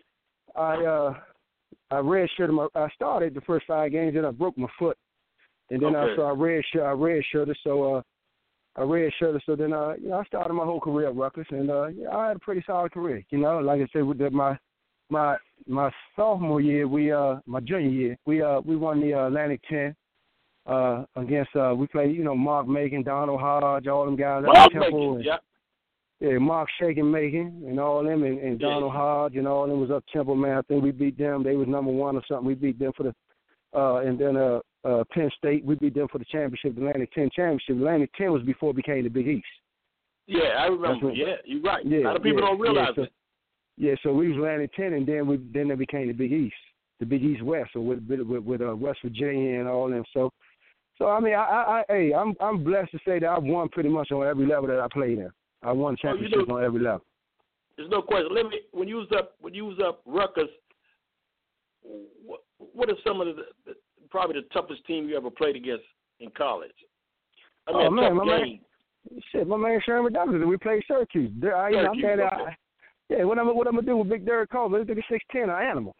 I, uh, I redshirted my. I started the first five games, and I broke my foot, and then Okay. I so I redshirt, I redshirted. So, uh, I redshirted. So then, uh, you know, I started my whole career at Rutgers, and uh, yeah, I had a pretty solid career. You know, like I said, with the, my my my sophomore year, we uh, my junior year, we uh, we won the uh, Atlantic ten. Uh, against uh, we played, you know, Mark Macon, Donald Hodge, all them guys. out Mark of Temple, Macon, and, yeah. yeah, Mark Shakin Macon and all them, and, and Yeah. Donald Hodge and all them was up Temple, man. I think we beat them. They was number one or something. We beat them for the, uh, and then uh, uh, Penn State, we beat them for the championship, the Atlantic ten championship. Atlantic ten was before it became the Big East. Yeah, I remember. What, yeah, you're right. yeah, a lot of people yeah, don't realize yeah, so, it. Yeah, so we was Atlantic ten, and then we then it became the Big East, the Big East West, so with with, with uh, West Virginia and all them. So. So I mean, I, I, I hey, I'm I'm blessed to say that I've won pretty much on every level that I played in. I won championships oh, you know, on every level. There's no question. Let me when you was up when you was up Rutgers, what, what are some of the, the probably the toughest team you ever played against in college? I mean, oh man, my game. man, shit, my man Sherman Douglas, we played Syracuse. I, Syracuse you know, I'm saying, okay. I, yeah, what I'm what I'm gonna do with Big Derek Coleman? This nigga six ten, an animal.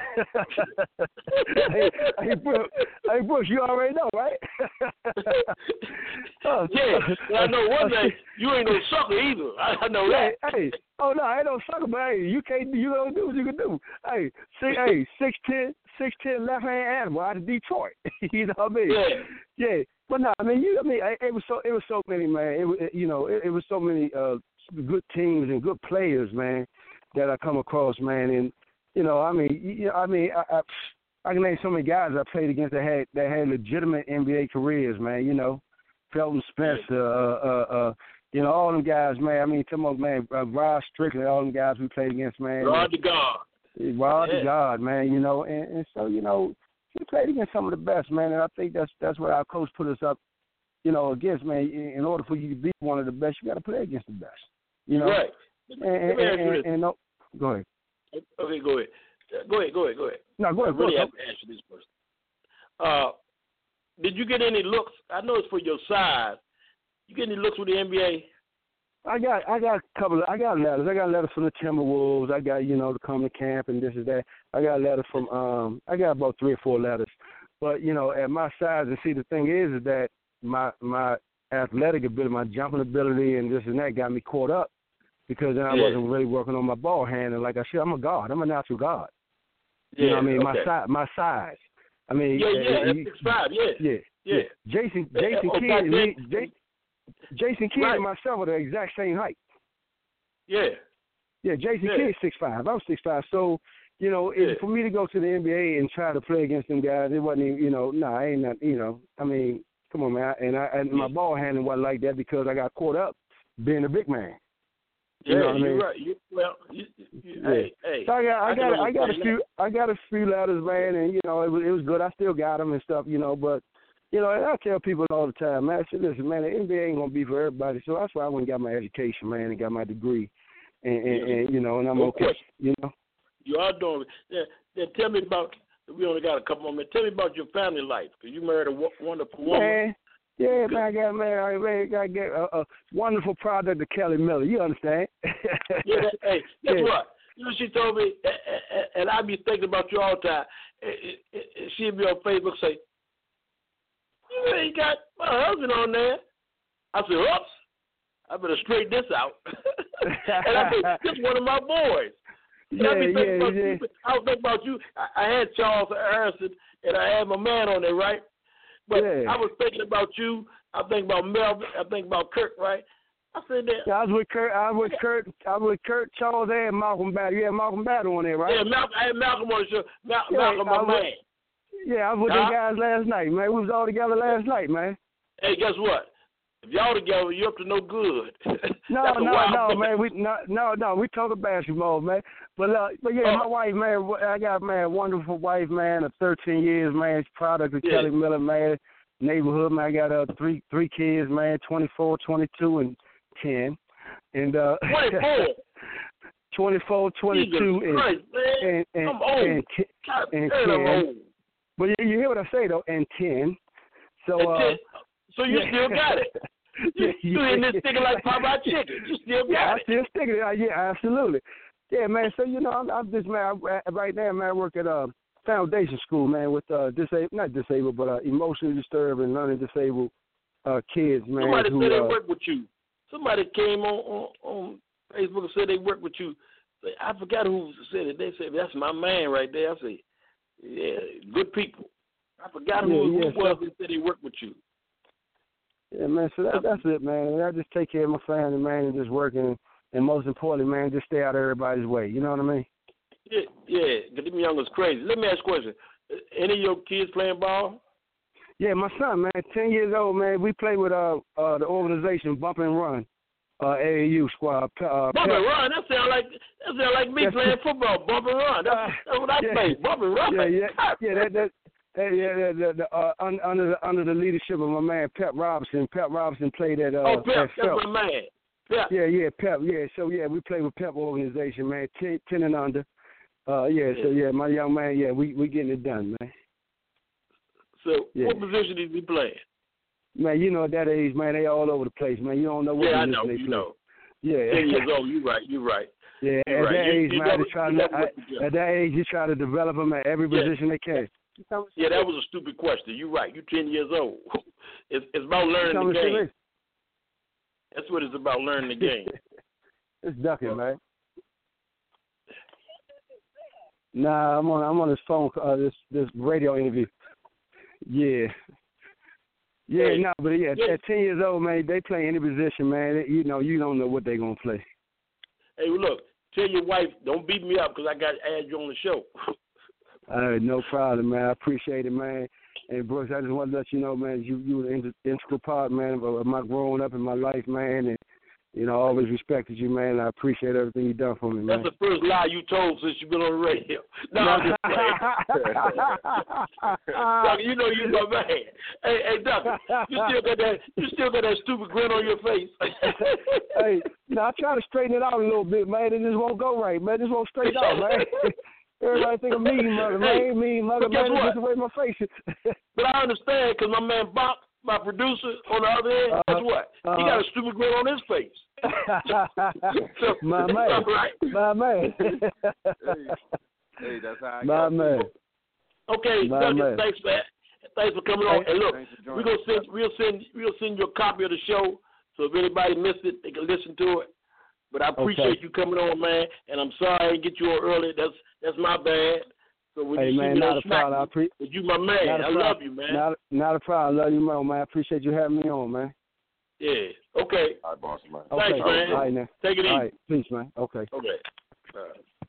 hey, hey, Brooks, hey, Brooks, you already know, right? oh, yeah, well, I know one thing. You ain't no sucker either. I, I know hey, that. Hey, oh no, I ain't no sucker, but hey, you can't. You gonna do what you can do. Hey, see, hey, six ten, six ten, left hand animal out of Detroit. You know what I mean? Yeah. Yeah, but no, I mean, you. I mean, it was so. It was so many, man. It, it you know, it, it was so many uh, good teams and good players, man, that I come across, man, and. You know, I mean, you know, I mean, I, I, I can name so many guys I played against that had that had legitimate N B A careers, man. You know, Felton Spencer, uh, uh, uh, you know, all them guys, man. I mean, come on, man, uh, Rod Strickland, all them guys we played against, man. Rod the God. Rod yeah. the God, man. You know, and, and so you know, we played against some of the best, man. And I think that's that's what our coach put us up, you know, against, man. In, in order for you to be one of the best, you got to play against the best. You know, right? And, and, and, and, and no, go ahead. Okay, go ahead. Go ahead, go ahead, go ahead. No, go ahead. I really go have to answer this person. Uh, did you get any looks? I know it's for your size. You get any looks with the N B A? I got, I got a couple. Of, I got letters. I got letters from the Timberwolves. I got, you know, to come to camp and this and that. I got letters from. Um, I got about three or four letters. But you know, at my size, and see, the thing is, is that my my athletic ability, my jumping ability, and this and that got me caught up. Because then I yeah. wasn't really working on my ball handling. Like I said, I'm a guard. I'm a natural guard. Yeah, you know what I mean? Okay. My size. My size. I mean, yeah, yeah, uh, that's six five. Yeah, yeah, yeah. yeah. Jason, Jason oh, Kidd, me, Jason, Jason Kidd right. and myself are the exact same height. Yeah. Yeah, Jason yeah. Kidd six five. I'm six five. So, you know, yeah. it, for me to go to the N B A and try to play against them guys, it wasn't even, you know, no, nah, I ain't not, you know. I mean, come on, man. And I and my ball handling wasn't like that because I got caught up being a big man. You yeah, know what you're I mean? right. You, well, you, you, yeah. hey, hey. So I got, I, I got, I got a few, that. I got a few letters, man, and you know, it was, it was good. I still got them and stuff, you know. But you know, I tell people all the time, man. I said, listen, man, the N B A ain't gonna be for everybody. So that's why I went and got my education, man, and got my degree, and, and, yeah. and you know, and I'm no okay, question. you know. You are doing it. Yeah, yeah, tell me about. We only got a couple more minutes. Tell me about your family life, because you married a w- wonderful woman. Man. Yeah, man, I got married. I got to get a, a wonderful product of Kelly Miller. You understand? yeah, that, hey, guess yeah. what? You know, she told me, and I be thinking about you all the time. She'd be on Facebook say, "You ain't got my husband on there." I said, "Oops, I better straighten this out." And I think this one of my boys. Yeah, I be thinking yeah, about yeah. you. I was thinking about you. I, I had Charles Harrison, and I had my man on there, right? But yeah. I was thinking about you. I think about Melvin. I think about Kirk, right? I said that. Yeah, I was with Kurt. I was with Kurt. I was with Kurt, Charles, and Malcolm Battle. You had Malcolm Battle on there, right? Yeah, Malcolm. I had Malcolm on the show. Mal- yeah, Malcolm, my I was, man. Yeah, I was with uh, them guys last night, man. We was all together last night, man. Hey, guess what? If y'all together, you're up to no good. no, no, no, man. We no, no, no. We talk basketball, man. But uh, but yeah, uh, my wife, man. I got man, a wonderful wife, man. Of thirteen years, man. Product of yeah. Kelly Miller, man. Neighborhood, man. I got uh three three kids, man. twenty-four, twenty-two, and ten. And uh, twenty-four. twenty-four, twenty-two, and, Christ, and, and, I'm old. and, God, and man, ten. I'm old. But you, you hear what I say though? And ten. So and uh, ten. So you yeah. still got it. You, you in this sticking like Popeye chicken. You still got yeah, it. I still sticking it. Yeah, absolutely. Yeah, man. So you know, I'm, I'm just man. I, right now, man, I work at a foundation school, man, with uh, disabled, not disabled, but uh, emotionally disturbed and learning disabled uh, kids, man. Somebody who, said they uh, work with you. Somebody came on, on on Facebook and said they work with you. I forgot who said it. They said that's my man right there. I said, yeah, good people. I forgot who, yeah, who yeah, it was so, that said they worked with you. Yeah, man. So that, that's it, man. I just take care of my family, man, and just working. And most importantly, man, just stay out of everybody's way. You know what I mean? Yeah, yeah. Because them youngers crazy. Let me ask you a question. Any of your kids playing ball? Yeah, my son, man, ten years old, man. We play with uh, uh the organization Bump and Run, uh, A A U squad. Uh, Bump and Run. That sound like that sound like me yes. playing football. Bump and Run. That's, that's what I yeah. play. Bump and Run. Yeah, yeah, yeah. That, that Hey, yeah, the, the, the, uh, un, under the under the leadership of my man Pep Robinson. Pep Robinson played at uh, oh, Pep, at that's Phelps. my man. Pep. Yeah, yeah, Pep. Yeah, so yeah, we play with Pep organization, man. Ten, ten and under. Uh, yeah, yeah, so yeah, my young man, yeah, we we getting it done, man. So, yeah. What position is he playing? Man, you know at that age, man, they all over the place, man. You don't know what yeah, position I know, they you play. know. Yeah, ten years old. You right. You right. Yeah, You're at right. that you, age, you man, never, they try you to, never I, at that age, you try to develop them at every yeah. position they can. Yeah, that was a stupid question. You're right. You're ten years old. It's, it's about learning the game. That's what it's about, learning the game. It's ducking, man. Nah, I'm on. I'm on this phone. Uh, this this radio interview. Yeah. Yeah, hey, no, but yeah, yeah, at ten years old, man, they play any position, man. They, you know, you don't know what they're gonna play. Hey, look, tell your wife don't beat me up because I got to add you on the show. Uh, no problem, man. I appreciate it, man. And Brooks, I just want to let you know, man, you you were an integral part, man, of my growing up in my life, man. And you know, I always respected you, man. I appreciate everything you done for me, man. That's the first lie you told since you've been on the radio. No, I'm just playing. Duck, you know you my man. Hey, hey, Duck, you still got that? You still got that stupid grin on your face. Hey, now I try to straighten it out a little bit, man. It just won't go right, man. It just won't straighten out, man. Everybody think I'm mean, mother, hey, man. Mean, mother, man. It's just the way my face is. But I understand because my man Bob, my producer, on the other end, uh, guess what? Uh, he got a stupid grin on his face. So, my man. Right. My man. hey, hey, that's how I My got man. Okay, My Douglas, man. thanks, man. Thanks for coming on. Hey, and look, for we're gonna send we'll send we'll send you a copy of the show so if anybody missed it, they can listen to it. But I appreciate okay. you coming on, man. And I'm sorry I didn't get you on early. That's that's my bad. So when Hey, you man, see me, not don't a smack problem. I me. pre- But you my man. not a I problem. love you, man. Not, not a problem. Love you, man. I appreciate you having me on, man. Yeah. Okay. All right, boss man. Okay. Thanks, man. All right, now. Take it easy. All right. Peace, man. Okay. Okay. Uh,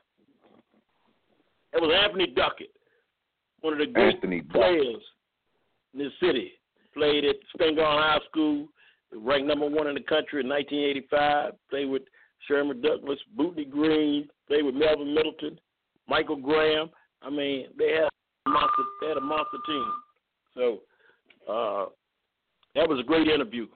that was Anthony Duckett, one of the great Anthony Duckett. players in this city. Played at Spingarn High School, ranked number one in the country in nineteen eighty-five. Played with Sherman Douglas, Bootney Green. Played with Melvin Middleton, Michael Graham. I mean, they had a monster. They had a monster team. So uh, that was a great interview.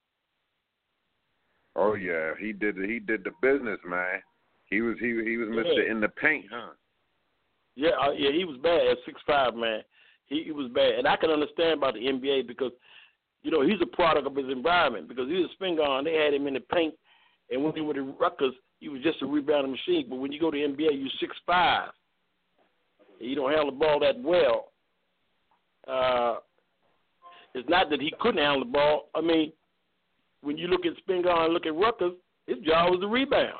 Oh yeah, he did. He did the business, man. He was he he was Mister Yeah. in the paint, huh? Yeah, uh, yeah, he was bad at six five, man. He, he was bad, and I can understand about the N B A because, you know, he's a product of his environment. Because he was a Spingarn, they had him in the paint, and when he was with the Rutgers, he was just a rebounding machine. But when you go to the N B A, you're six five, and you don't handle the ball that well. Uh, it's not that he couldn't handle the ball. I mean, when you look at Spingarn and look at Rutgers, his job was to rebound.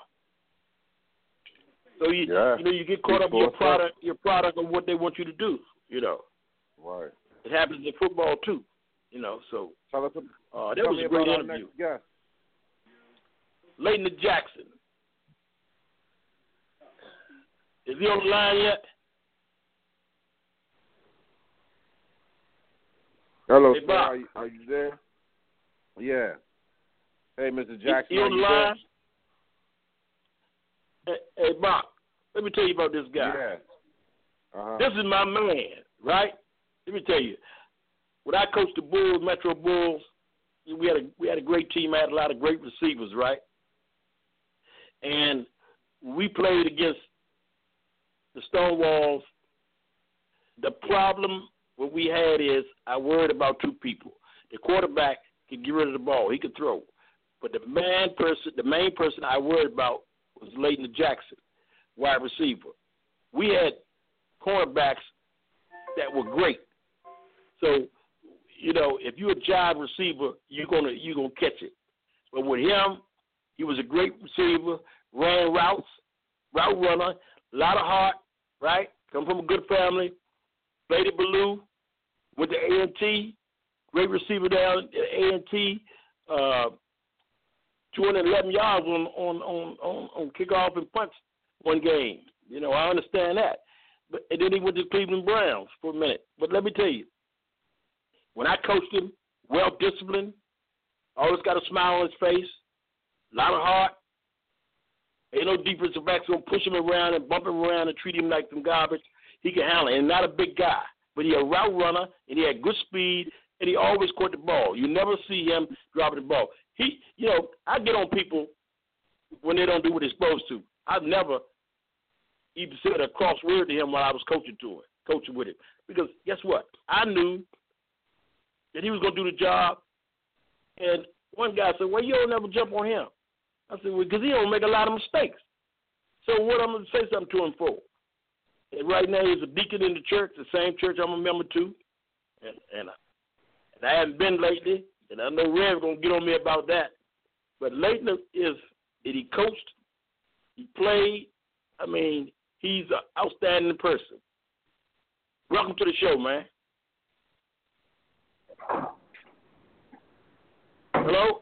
So you yeah. you know you get caught up in your product your product of what they want you to do. You know, right. It happens in football too. You know, so Tell us, uh, that tell was me a great about interview. Our next guest. Leighton Jackson, is he on the line yet? Hello, Hey, sir. Bob. Are you, are you there? Yeah. Hey, Mister Jackson. He, he on are the you line? Hey, hey, Bob, let me tell you about this guy. there? Yeah. Uh-huh. This is my man, right? Let me tell you. When I coached the Bulls, Metro Bulls, we had a we had a great team. I had a lot of great receivers, right? And we played against the Stonewalls. The problem what we had is I worried about two people. The quarterback could get rid of the ball; he could throw, but the man person, the main person I worried about was Leighton Jackson, wide receiver. We had cornerbacks that were great. So, you know, if you're a jive receiver, you're gonna you're gonna catch it. But with him, he was a great receiver, ran routes, route runner, a lot of heart, right? Come from a good family, played at Ballou, went to A and T, great receiver down at A and T, uh, two hundred eleven yards on on on on, on kickoff and punch one game. You know, I understand that. But and then he went to the Cleveland Browns for a minute. But let me tell you, when I coached him, well disciplined, always got a smile on his face, a lot of heart. Ain't no defensive backs gonna push him around and bump him around and treat him like some garbage. He can handle it, and not a big guy. but he a route runner, and he had good speed, and he always caught the ball. You never see him dropping the ball. He, you know, I get on people when they don't do what they're supposed to. I've never even said a cross word to him while I was coaching to him, coaching with him. Because guess what? I knew that he was going to do the job. And one guy said, well, you don't never jump on him. I said, well, because he don't make a lot of mistakes. So what I'm going to say something to him for? And right now he's a deacon in the church, the same church I'm a member to. And, and, I, and I haven't been lately. And I know Red's going to get on me about that. But lately is that he coached, he played. I mean, he's an outstanding person. Welcome to the show, man. Hello?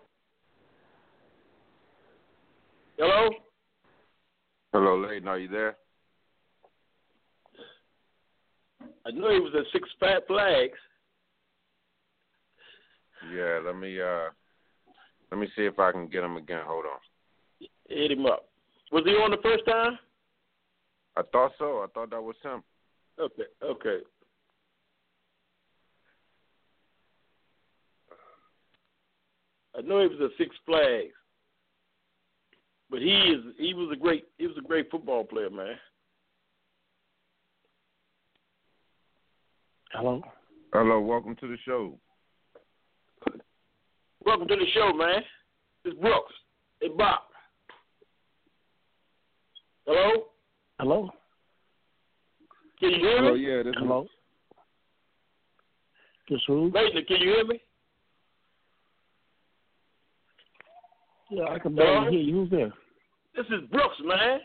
Hello? Hello, Layton. Are you there? I know he was at Six Flags. Yeah, let me uh, let me see if I can get him again. Hold on. Hit him up. Was he on the first time? I thought so. I thought that was him. Okay, okay. I know he was at Six Flags, but he is he was a great he was a great football player, man. Hello. Hello. Welcome to the show. Welcome to the show, man. It's Brooks. Hey, Bob. Hello? Hello. Can you hear me? Oh, yeah. This Hello. This who? Leighton, can you hear me? Yeah, I can barely Hello? hear you. Who's there? This is Brooks, man.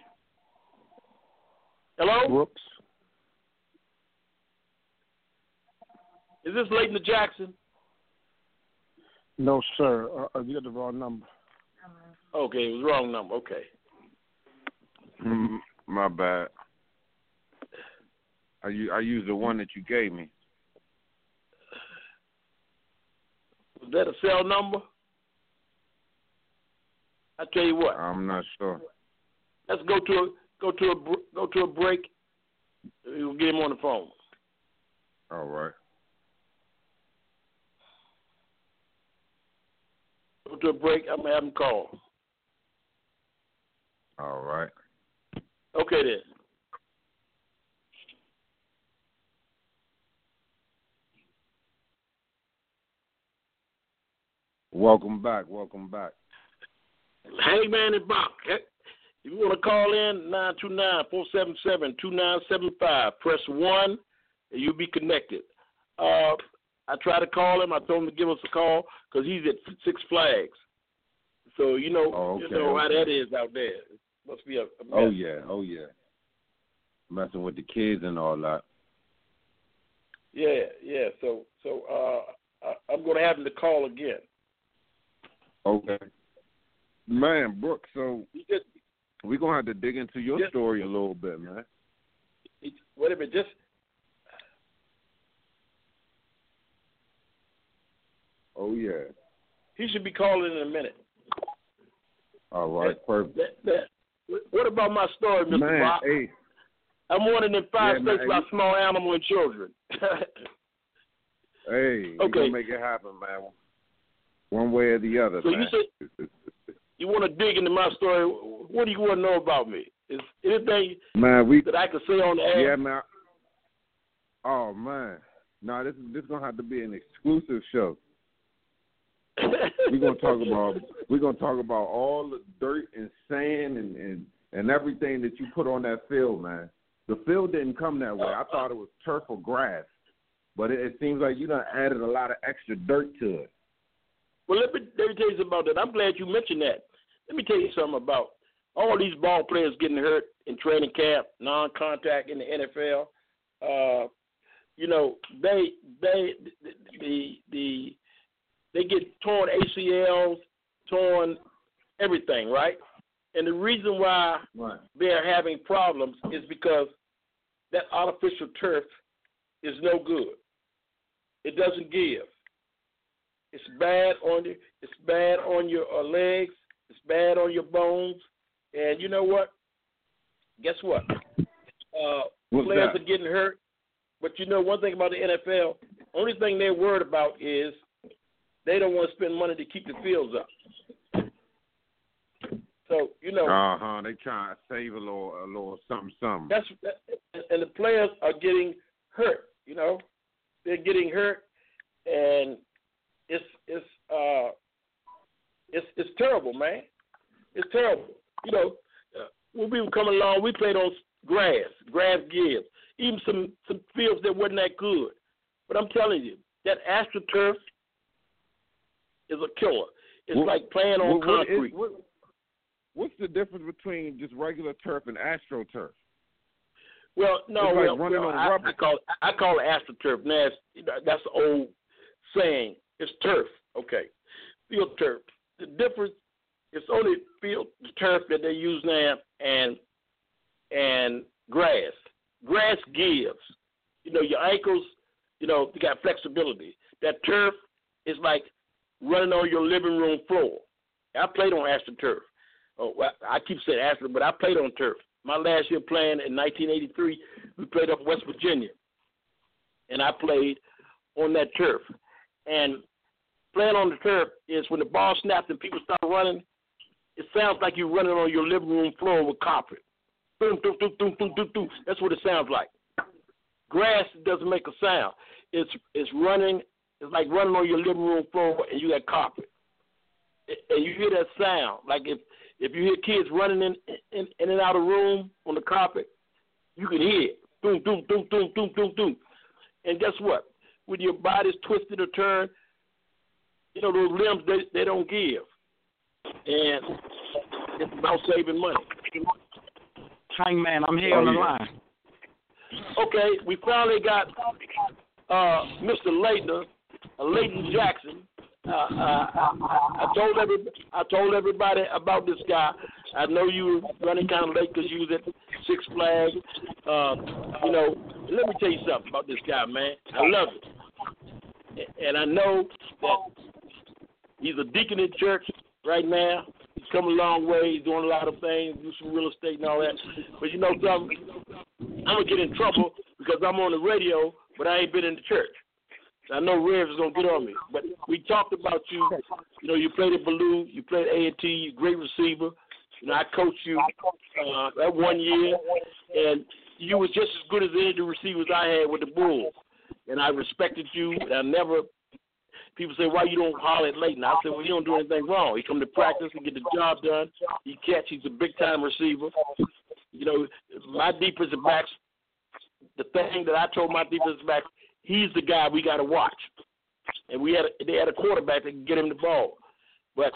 Hello? Brooks. Is this Leighton Jackson? No, sir. Uh, you got the wrong number. Okay, it was the wrong number. Okay. Mm, my bad. I u- I used the one that you gave me. Was that a cell number? I tell you what. I'm not sure. Let's go to a go to a go to a break. We'll get him on the phone. All right. Go to a break. I'm gonna have him call. All right. Okay then. Welcome back. Welcome back. Hangman and Bob. If you want to call in, nine two nine, four seven seven, two nine seven five. Press one, and you'll be connected. Uh, I tried to call him. I told him to give us a call because he's at Six Flags. So, you know, Oh, okay, you know okay. how that is out there. It must be a, a mess. Oh, yeah. Oh, yeah. Messing with the kids and all that. Yeah, yeah. So, so uh, I, I'm going to have him to call again. Okay. Man, Brooks, so He just, we're going to have to dig into your Just- story a little bit, man. he, wait a minute, just Oh, yeah. he should be calling in a minute. All right, perfect. That, that, what about my story, Mister Man, Bob? hey, I'm wanted in five Yeah, man, states about hey. small animal and children. hey, we're Okay. going to make it happen, man. One way or the other, So man. you say you want to dig into my story. What do you want to know about me? Is anything man, we, that I can say on the air? yeah, man. Oh, man. No, this is this going to have to be an exclusive show. We're gonna talk about we're gonna talk about all the dirt and sand and, and, and everything that you put on that field, man. The field didn't come that way. I thought it was turf or grass, but it, it seems like you done added a lot of extra dirt to it. Well, let me, let me tell you something about that. I'm glad you mentioned that. Let me tell you something about all these ball players getting hurt in training camp, non-contact in the N F L. Uh, you know, they they the the they get torn A C Ls, torn everything, right? And the reason why Right. they're having problems is because that artificial turf is no good. It doesn't give. It's bad on your. It's bad on your uh, legs. It's bad on your bones. And you know what? Guess what? Uh, What's players that? are getting hurt. But you know one thing about the N F L, only thing they're worried about is they don't want to spend money to keep the fields up. So, you know. Uh-huh. They trying to save a little, a little something, something. That's, and the players are getting hurt, you know. They're getting hurt, and it's, it's, uh, it's, it's terrible, man. It's terrible. You know, uh, when we were coming along, we played on grass, grass gives, even some, some fields that wasn't that good. But I'm telling you, that AstroTurf is a killer. It's what, like playing on what, concrete. What, what, what's the difference between just regular turf and AstroTurf? Well, no, it's like well, running well, on I, rubber. I call it, I call it AstroTurf. Now, that's the old saying. It's turf, okay, field turf. The difference, it's only field turf that they use now, and and grass. Grass gives. You know, your ankles, you know, you got flexibility. That turf is like running on your living room floor. I played on AstroTurf. Oh, well, I keep saying Astro, but I played on turf. My last year playing in nineteen eighty-three, we played up West Virginia, and I played on that turf. And playing on the turf is when the ball snaps and people start running, it sounds like you're running on your living room floor with carpet. Boom, boom, boom, boom, boom, boom, boom. That's what it sounds like. Grass doesn't make a sound. It's it's running. It's like running on your living room floor and you got carpet, and you hear that sound. Like if, if you hear kids running in, in in and out of room on the carpet, you can hear it. Boom, boom, boom, boom, boom, boom, boom. And guess what? When your body's twisted or turned, you know those limbs they they don't give, and it's about saving money. Hangman, I'm here oh, on the yeah. line. Okay, we finally got uh, Mister Layton, uh, Layton Jackson. Uh, uh, I, I told every, I told everybody about this guy. I know you were running kind of late because you was at Six Flags. Uh, you know, let me tell you something about this guy, man. I love it, and I know that he's a deacon in church right now. He's come a long way. He's doing a lot of things, do some real estate and all that. But you know something? I'm going to get in trouble because I'm on the radio, but I ain't been in the church. I know Rev's going to get on me. But we talked about you. You know, you played at Ballou. You played at A and T. You're a great receiver. You know, I coached you uh, that one year, and you was just as good as any of the receivers I had with the Bulls. And I respected you, and I never – people say, why you don't holler at Layton? I said, well, he don't do anything wrong. He come to practice and get the job done. He catch. He's a big-time receiver. You know, my defensive backs, the thing that I told my defensive backs, he's the guy we got to watch. And we had a, they had a quarterback that could get him the ball. But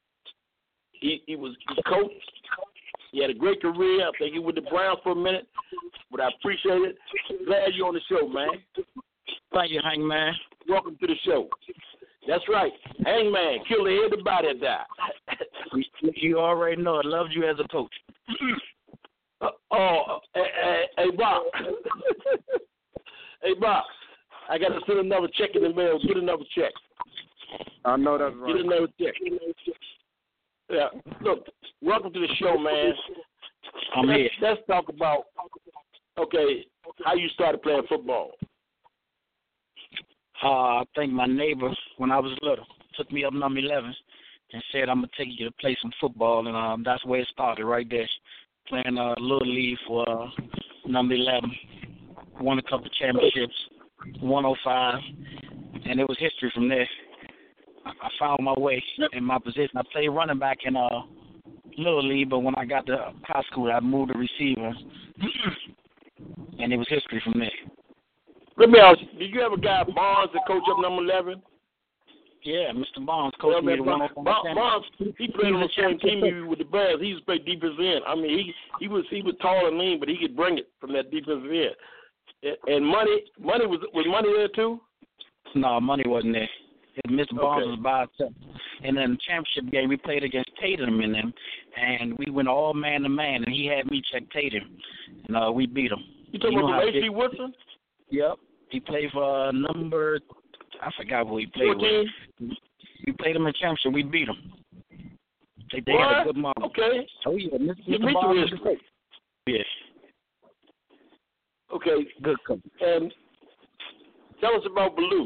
he, he was he coached. He had a great career. I think he was with the Browns for a minute. But I appreciate it. Glad you're on the show, man. Thank you, Hangman. Welcome to the show. That's right. Hangman, kill the head, the body die. You already know I loved you as a coach. Uh, oh, hey, hey, hey, Bob. Hey, Bob. I got to send another check in the mail. Get another check. I know that's right. Get another check. Yeah. Look, welcome to the show, man. I'm let's, here. Let's talk about, okay, how you started playing football. Uh, I think my neighbor, when I was little, took me up number eleven and said, I'm going to take you to play some football. And um, that's where it started right there. Playing uh, Little League for uh, number eleven. Won a couple championships, one oh five, and it was history from there. I, I found my way in my position. I played running back in uh, Little League, but when I got to high school, I moved to receiver, and it was history from there. Let me ask you, did you have a guy, Barnes, that coach up number eleven? Yeah, Mister Barnes coached me to one oh five. Barnes, he played on the same team with the Bears. He used to play defensive end. I mean, he he was he was tall and lean, but he could bring it from that defensive end. And money, money was was money there too? No, money wasn't there. Mister Barnes okay. was by himself. And then the championship game, we played against Tatum and them, and we went all man to man, and he had me check Tatum, and uh, we beat him. You talking you about A C Woodson? Yep. He played for uh, number, I forgot who he played fourteen? With. We played him in championship. We beat him. They, they what? had a good mom. Okay. Oh, yeah. Mister You Barnes was great. Yeah. Okay. Good coach. And Tell us about Ballou.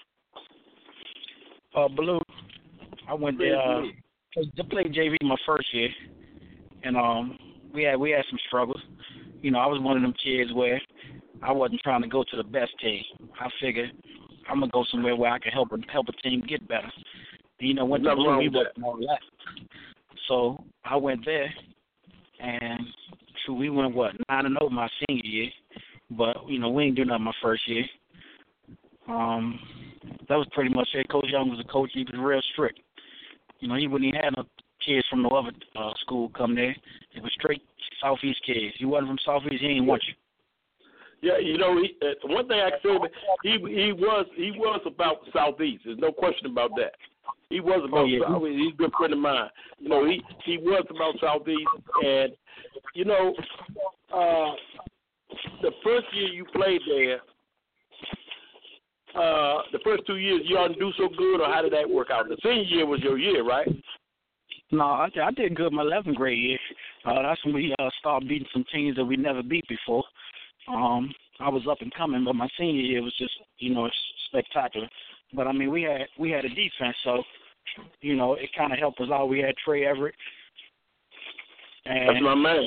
Uh, Ballou, I went there uh, to play J V my first year, and um, we had we had some struggles. You know, I was one of them kids where I wasn't trying to go to the best team. I figured I'm gonna go somewhere where I can help a, help a team get better. You know, went to Ballou, we wasn't all that. So I went there, and true, we went what nine and zero my senior year, but you know we ain't do nothing my first year. Um, that was pretty much it. Coach Young was a coach. He was real strict. You know, he wouldn't even have no kids from no other uh, school come there. It was straight Southeast kids. You wasn't from Southeast, he ain't want you. Yeah, you know, he, uh, one thing I can say, about, he he was he was about Southeast. There's no question about that. He was about oh, yeah. Southeast. He's a good friend of mine. You know, he he was about Southeast, and you know, uh, the first year you played there. Uh, the first two years, you didn't do so good, or how did that work out? The senior year was your year, right? No, I, I did good my eleventh grade year. Uh, that's when we uh, started beating some teams that we never beat before. Um, I was up and coming, but my senior year was just, you know, spectacular. But I mean, we had we had a defense, so you know, it kind of helped us out. We had Trey Everett. And that's my man.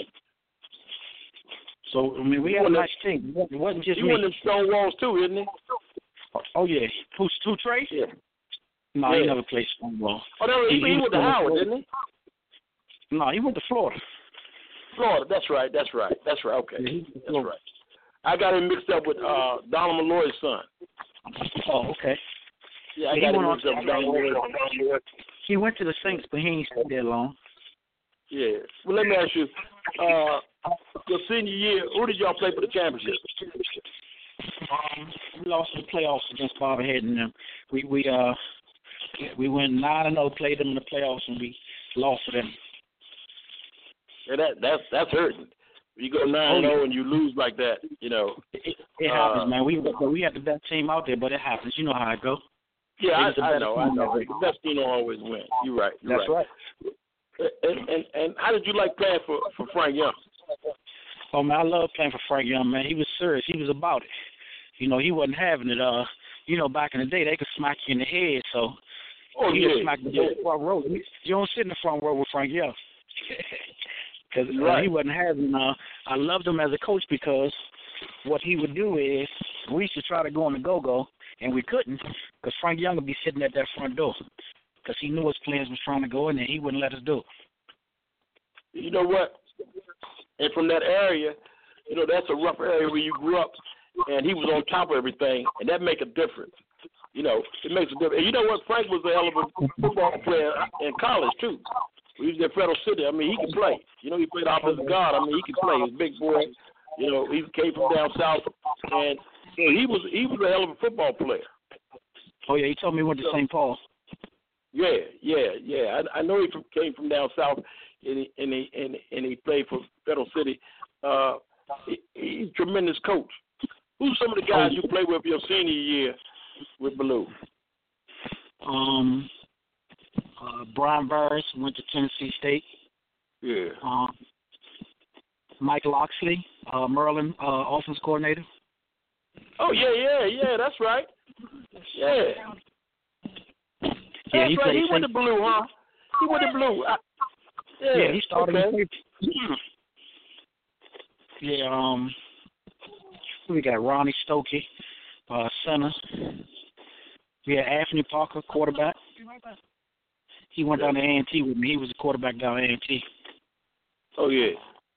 So I mean, we had a nice team. It wasn't just you me. won them stone walls too, isn't it? Oh yeah, who's who Trey? Yeah. No, yeah. he never played Stonewall. Oh no, he, he, he went to Howard, didn't he? No, he went to Florida. Florida, that's right, that's right, that's right. Okay, yeah, that's right. I got him mixed up with uh, Donald Malloy's son. Oh, okay. Yeah, I yeah, got him mixed up with Donald Malloy. He went to the Saints, but he ain't stayed there long. Yeah. Well, let me ask you, uh, your senior year, who did y'all play for the championship? Um, we lost the playoffs against Barberhead and them. We we uh we went nine and zero, played them in the playoffs, and we lost to them. Yeah, that that's that's hurting. You go nine and zero and you lose like that, you know. It, it uh, happens, man. We we had the best team out there, but it happens. You know how it go. Yeah, I, I know, I know. The best team don't always win. You're right. You're that's right. right. And, and and how did you like playing for for Frank Young? Oh man, I love playing for Frank Young, man. He was serious. He was about it. You know, he wasn't having it. Uh, you know, back in the day, they could smack you in the head. So, oh he yeah, smack you yeah. in the front row. You don't sit in the front row with Frank Young. Because uh, right. he wasn't having. Uh, I loved him as a coach because what he would do is we used to try to go on the go-go and we couldn't because Frank Young would be sitting at that front door because he knew his players was trying to go in there. He wouldn't let us do it. You know what? And from that area, you know that's a rough area where you grew up, and he was on top of everything, and that make a difference. You know, it makes a difference. And you know what? Frank was a hell of a football player in college too. He was at Federal City. I mean, he could play. You know, he played offensive guard. I mean, he could play. He was a big boy. You know, he came from down south, and so he was he was a hell of a football player. Oh yeah, he told me he went to Saint Paul. Yeah, yeah, yeah. I, I know he from, came from down south, and he and he and, and he played for Federal City. Uh, he, he's a tremendous coach. Who's some of the guys you played with your senior year with Ballou? Um, uh, Brian Burris went to Tennessee State. Yeah. Um, Mike Loxley, uh, Merlin, uh, offense coordinator. Oh yeah, yeah, yeah. That's right. Yeah. Yeah, that's he, right. He Saint- went to Ballou, huh? He went to Ballou. I, yeah, yeah, he started. Okay. Yeah, um, we got Ronnie Stokey, uh, center. We had Anthony Parker, quarterback. He went down to A and T with me. He was a quarterback down at A and T. Oh yeah.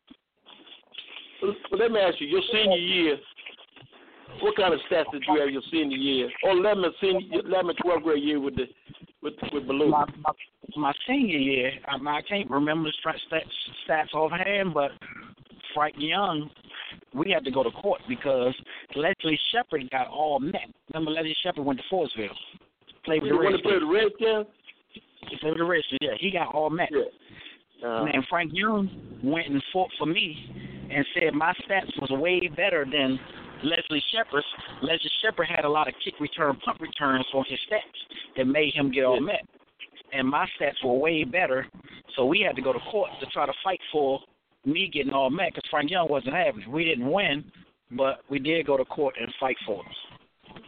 But let me ask you, your senior year, what kind of stats did you have your senior year, or eleventh, senior, eleventh, twelfth grade year with the with with Ballou? My, my, my senior year, I, I can't remember the stats, stats offhand, but Frank Young, we had to go to court because Leslie Shepard got all met. Remember, Leslie Shepard went to Forestville, played with the Redskins. Play the Redskins? He played with the Redskins. Yeah, he got all met. Yeah. Uh, and Frank Young went and fought for me and said my stats was way better than Leslie Shepard's. Leslie Shepard had a lot of kick return, punt returns on his stats that made him get all met. And my stats were way better, so we had to go to court to try to fight for me getting all met because Frank Young wasn't having it. We didn't win, but we did go to court and fight for it.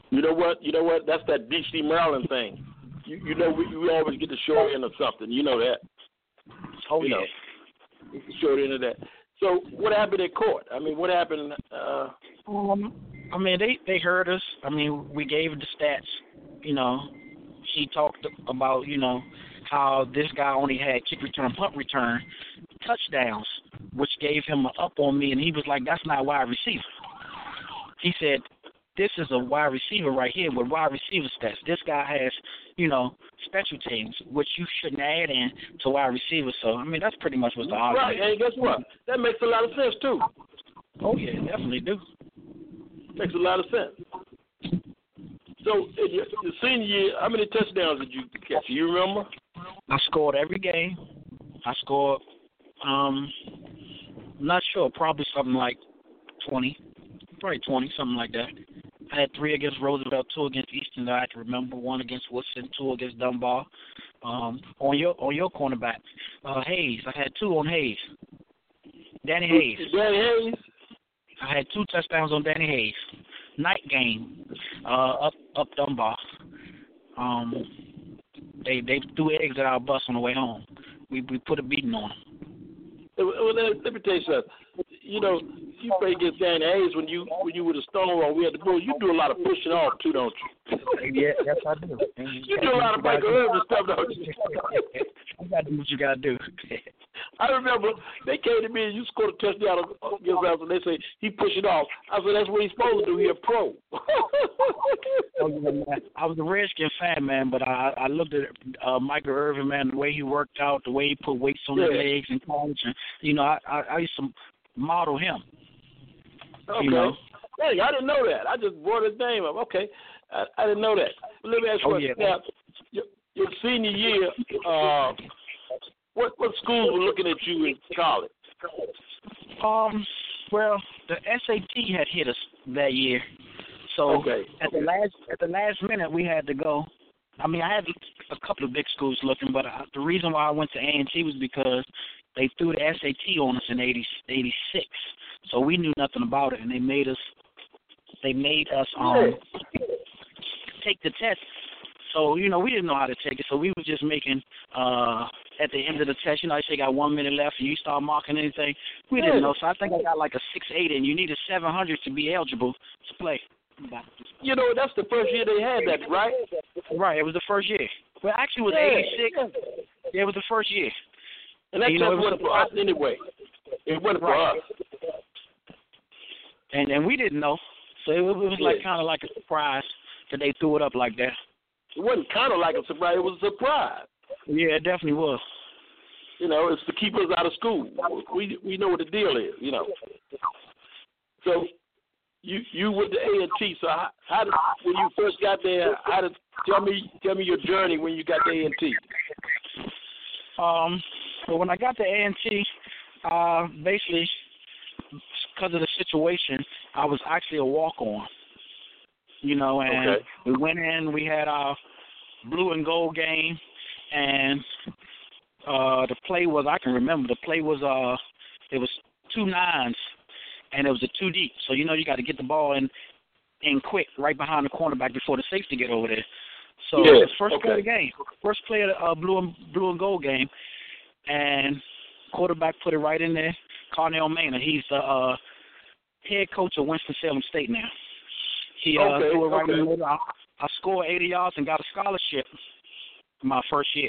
You know what? You know what? That's that D C Maryland thing. You, you know, we, we always get the short end of something. You know that. Oh, you yeah. Know, short end of that. So what happened in court? I mean, what happened? Uh, um, I mean, they, they heard us. I mean, we gave the stats. You know, he talked about, you know, how this guy only had kick return, punt return, touchdowns, which gave him an up on me. And he was like, that's not wide receiver. He said, this is a wide receiver right here with wide receiver stats. This guy has, you know, special teams, which you shouldn't add in to wide receivers. So, I mean, that's pretty much what's the argument. Right, and guess what? That makes a lot of sense, too. Oh, yeah, definitely do. Makes a lot of sense. So, in your, your senior year, how many touchdowns did you catch? You remember? I scored every game. I scored, um, I'm not sure, probably something like twenty. Probably twenty, something like that. I had three against Roosevelt, two against Eastern that I can remember, one against Woodson, two against Dunbar. Um, on your on your cornerback, uh, Hayes, I had two on Hayes. Danny Hayes. Danny Hayes? I had two touchdowns on Danny Hayes. Night game, uh, up up Dunbar. Um, they they threw eggs at our bus on the way home. We we put a beating on them. Well, let, let me tell you something. You know, you play against Danny Hayes when you when you were the Stonewall. We had the Bulls. You do a lot of pushing off too, don't you? Yeah, yes I do. You do a lot of Michael Irvin stuff, don't you? You gotta do what you gotta do. I remember they came to me and you scored a touchdown against us, and they say he pushing off. I said that's what he's supposed to do. He's a pro. Oh, yeah, man. I was a Redskin fan, man, but I I looked at uh, Michael Irvin, man, the way he worked out, the way he put weights on yeah. his legs in college, and you know, I I, I used to model him. Okay. You know? Hey, I didn't know that. I just brought his name up. Okay. I, I didn't know that. But let me ask you oh, a yeah. now, your, your senior year, uh, what what schools were looking at you in college? Um, well, the S A T had hit us that year. So okay. at the last at the last minute we had to go. I mean, I had a couple of big schools looking, but I, the reason why I went to A and T was because they threw the S A T on us in eighty, eighty-six. So we knew nothing about it, and they made us they made us um take the test. So, you know, we didn't know how to take it, so we were just making uh at the end of the test, you know, I say got one minute left and you start marking anything. We didn't know, so I think I got like a six eight, and you need a seven hundred to be eligible to play. You know, that's the first year they had that, right? Right, it was the first year. Well, actually, it was yeah. eighty-six. Yeah, it was the first year. And that you just know, wasn't for us anyway. It wasn't right. for us. And and we didn't know, so it, it was like kind of like a surprise that they threw it up like that. It wasn't kind of like a surprise. It was a surprise. Yeah, it definitely was. You know, it's to keep us out of school. We we know what the deal is, you know. So you you went to A and T. So how, how did when you first got there? How did tell me tell me your journey when you got to A and T? Um, well, when I got to A and T, uh, basically because of the situation, I was actually a walk-on. You know, and okay. we went in. We had our blue and gold game, and uh, the play was I can remember the play was uh it was two nines, and it was a two deep. So you know you got to get the ball in in quick right behind the cornerback before the safety get over there. So yeah. it was first okay. play of the game, first play of the uh, blue and blue and gold game, and quarterback put it right in there. Carnell Maynard, he's the uh, head coach of Winston-Salem State now. He uh, okay, threw it right okay. in the middle. I, I scored eighty yards and got a scholarship my first year.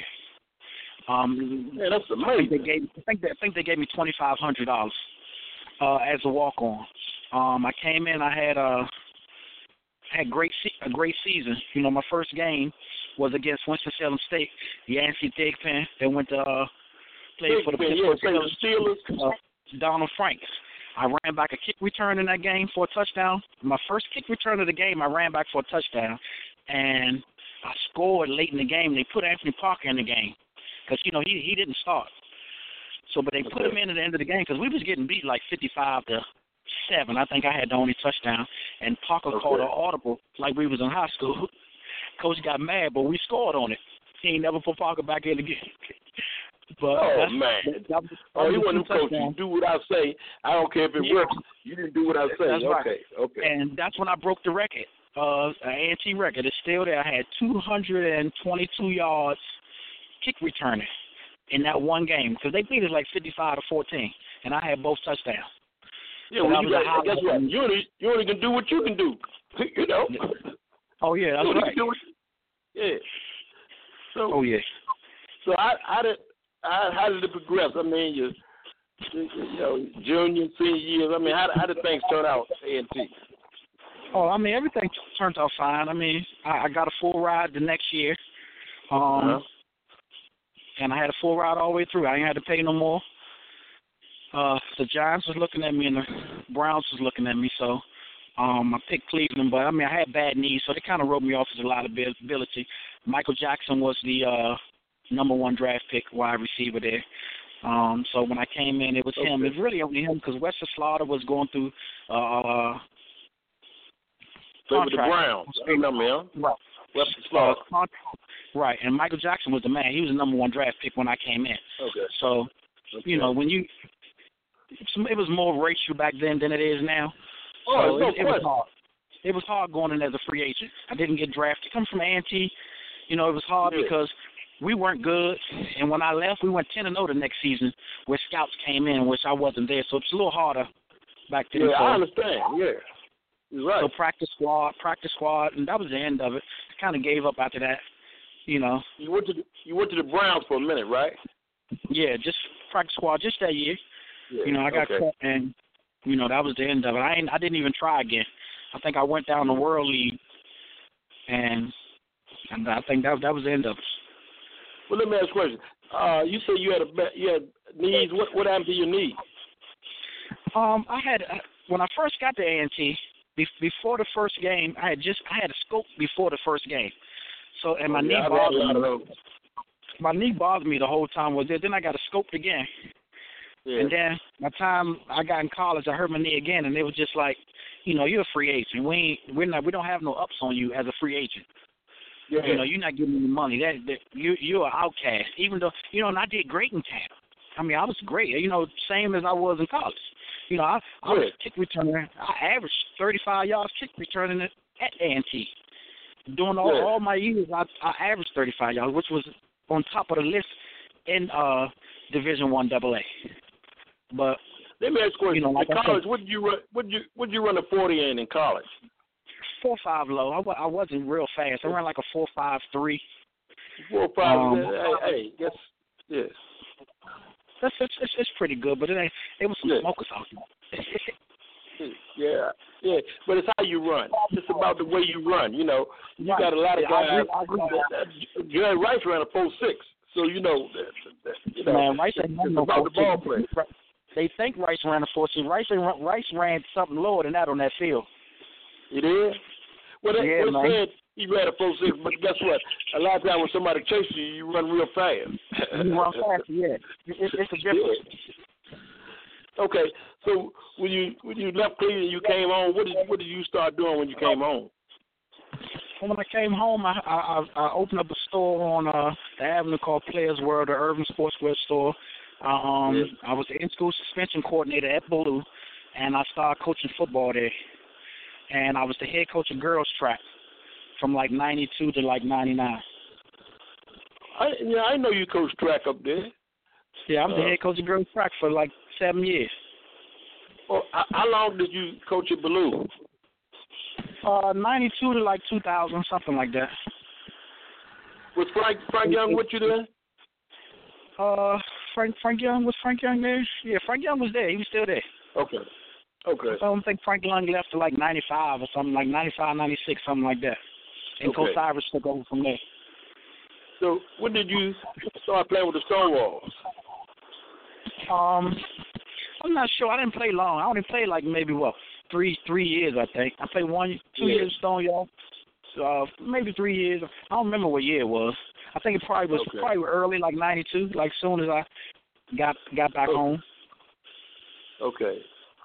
Um, yeah, that's amazing. I think they gave, I think they, I think they gave me twenty five hundred dollars uh, as a walk on. Um, I came in. I had a had great se- a great season. You know, my first game was against Winston-Salem State. Yancey Thigpen. They went to uh, play for the Pittsburgh yeah, Steelers. Steelers. Uh, Donald Franks. I ran back a kick return in that game for a touchdown. My first kick return of the game, I ran back for a touchdown, and I scored late in the game. They put Anthony Parker in the game because, you know, he he didn't start. So, but they put him in at the end of the game because we was getting beat like fifty-five to seven. I think I had the only touchdown, and Parker okay. called an audible like we was in high school. Coach got mad, but we scored on it. He ain't never put Parker back in again. But oh, that's, man. That, that was, that oh, he was wasn't coach. You do what I say. I don't care if it yeah. works. You didn't do what I say. That's okay, right. okay. And that's when I broke the record. uh, an A and T record. It's still there. I had two hundred twenty-two yards kick returning in that one game because they beat us like fifty-five to fourteen, and I had both touchdowns. Yeah, so well, you got, high, guess what? You only, you only can do what you can do, you know? Oh, yeah, that's right. What, yeah. So, oh, yeah. So how, how, did, how, how did it progress? I mean, you, you know, junior, senior years, I mean, how, how did things turn out at A and T? Oh, I mean, everything turned out fine. I mean, I, I got a full ride the next year. Um, uh-huh. And I had a full ride all the way through. I didn't have to pay no more. Uh, the Giants was looking at me and the Browns was looking at me, so um, I picked Cleveland. But, I mean, I had bad knees, so they kind of wrote me off as a lot of ability. Michael Jackson was the uh, number one draft pick wide receiver there. Um, so when I came in, it was okay. him. It was really only him because Wesley Slaughter was going through uh, so with the Browns. I remember him. Right. Wesley Slaughter. Uh, right, and Michael Jackson was the man. He was the number one draft pick when I came in. Okay. So, okay. you know, when you – it was more racial back then than it is now. Oh, so no it, it was hard. It was hard going in as a free agent. I didn't get drafted. Coming from A and T, you know, it was hard yeah. because we weren't good. And when I left, we went ten and oh the next season where scouts came in, which I wasn't there. So it's a little harder back then. Yeah, so, I understand. Yeah. You're right. So practice squad, practice squad, and that was the end of it. I kind of gave up after that, you know. You went to the, you went to the Browns for a minute, right? Yeah, just practice squad just that year. Yeah. You know, I got okay. cut, and, you know, that was the end of it. I ain't, I didn't even try again. I think I went down the World League, and, and I think that that was the end of it. Well, let me ask you a question. Uh, you said you had a you had knees. What what happened to your knee? Um, I had uh, when I first got to A and T, be, before the first game, I had just I had a scope before the first game. So and my oh, knee yeah, bothered me. those. My knee bothered me the whole time was there. Then I got a scoped again. Yeah. And then by the time I got in college, I hurt my knee again, and it was just like, you know, you're a free agent. We ain't, we're not, we don't have no ups on you as a free agent. Yeah. You know, you're not giving me money. That, that you you're an outcast. Even though, you know, and I did great in camp. I mean, I was great. You know, same as I was in college. You know, I, I was kick returner. I averaged thirty-five yards kick returning at A and T. During all, yeah. all my years, I, I averaged thirty-five yards, which was on top of the list in uh, Division One Double A. But let me ask you a question. You know, like in college, said, what did you run? What did you what did you run a forty in in college? Four five low. I, I wasn't real fast. I ran like a four five three. Four five. Um, hey, hey, yes, yes. That's it's, it's it's pretty good, but it ain't. There was some yeah. smokers out there. yeah, yeah. But it's how you run. It's about the way you run. You know, you right. got a lot of yeah, guys. I agree, I agree. Jerry Rice ran a four six. So you know, you know Man, Rice ain't it's no about the ball play. They think Rice ran a four six. Rice Rice ran something lower than that on that field. It is. Well, they, yeah, they man. said he ran a four six, but guess what? A lot of times when somebody chases you, you run real fast. You run fast, yeah. It's, it's a difference. Yeah. Okay, so when you when you left Cleveland, you came home. What did what did you start doing when you came home? When I came home, I I, I opened up a store on uh, the avenue called Players World, the Urban Sportswear store. Um, yes. I was the in-school suspension coordinator at Bolu, and I started coaching football there. And I was the head coach of girls track from like ninety-two to like ninety-nine. I yeah, I know you coached track up there. Yeah, I was uh, the head coach of girls track for like seven years. Well, how, how long did you coach at Ballou? Uh, ninety-two to like two thousand, something like that. Was Frank Frank Young with you there? Uh, Frank Frank Young was Frank Young there? Yeah, Frank Young was there. He was still there. Okay. Okay. I don't think Frank Young left to like ninety-five or something, like ninety-five, ninety-six, something like that. And okay. Coach Cyrus took over from there. So when did you start playing with the Stonewalls? Um, I'm not sure. I didn't play long. I only played like maybe, what, three three years, I think. I played one, two yeah. years Stonewall, uh, maybe three years. I don't remember what year it was. I think it probably was okay. probably early, like ninety-two, like soon as I got got back okay. home. Okay.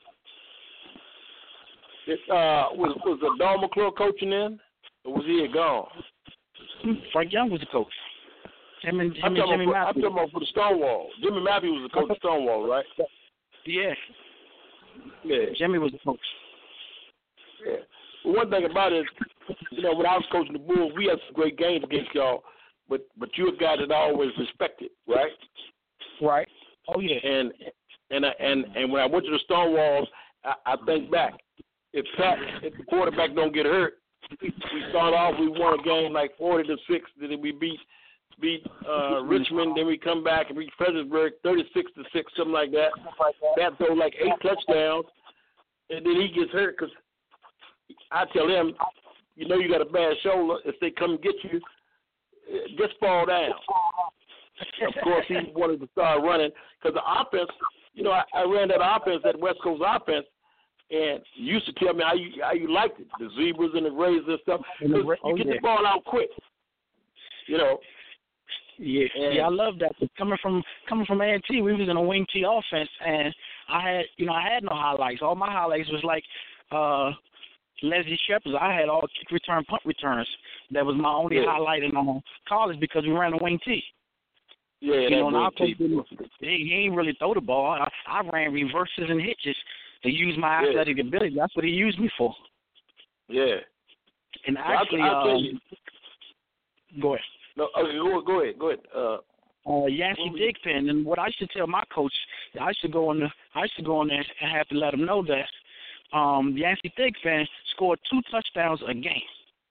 It, uh, was was the Don McClure coaching then, or was he gone? Frank Young was the coach. Him and, him I'm, and talking Jimmy about, I'm Matthews. talking about for the Stonewall. Jimmy Matthews was the coach of Stonewall, right? Yeah. Yeah. Jimmy was the coach. Yeah. Well, one thing about it is you know, when I was coaching the Bulls, we had some great games against y'all, but but you're a guy that I always respected, right? Right. Oh yeah. And and and and when I went to the Stonewalls, I, I think back. If Pat, if the quarterback don't get hurt, we start off. We won a game like forty to six. Then we beat beat uh, Richmond. Then we come back and beat Fredericksburg thirty-six to six, something like that. Pat throw like eight touchdowns, and then he gets hurt because I tell him, you know, you got a bad shoulder. If they come get you, just fall down. Of course, he wanted to start running because the offense, you know, I, I ran that offense, that West Coast offense, and you used to tell me how you how you liked it, the zebras and the razors and stuff. And the, you oh, get yeah. the ball out quick, you know. Yeah, and, yeah, I love that. But coming from coming from A and T, we was in a wing T offense, and I had, you know, I had no highlights. All my highlights was like uh, Leslie Shepard. I had all kick return, punt returns. That was my only yeah. highlight in um, college because we ran a wing T. Yeah, you know, and our coach didn't, he, he ain't really throw the ball. I, I ran reverses and hitches to use my yeah. athletic ability. That's what he used me for. Yeah. And actually, I'll, I'll tell um, you. Go ahead. No, okay, go, go ahead. Go ahead. Uh, uh, Yancey Digpen, and what I should tell my coach, I should go on the, I should go on there and have to let him know that um, Yancey Digpen scored two touchdowns a game.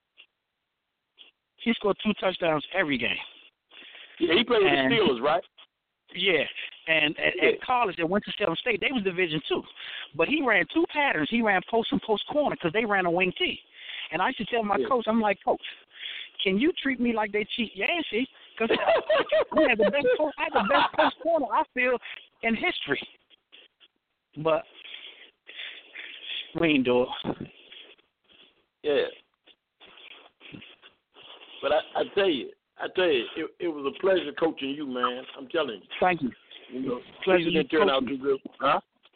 He scored two touchdowns every game. Yeah, he played with and, the Steelers, right? Yeah, and at, yeah. at college at Winston-Salem State, they was Division two, but he ran two patterns. He ran post and post corner because they ran a wing T. And I used to tell my yeah. coach, I'm like, Coach, can you treat me like they treat Yancey? Because I had the best post, I had the best post corner I feel in history. But we ain't do it. Yeah. But I, I tell you, I tell you, it, it was a pleasure coaching you, man. I'm telling you. Thank you. You know, pleasure didn't turn out too good, huh?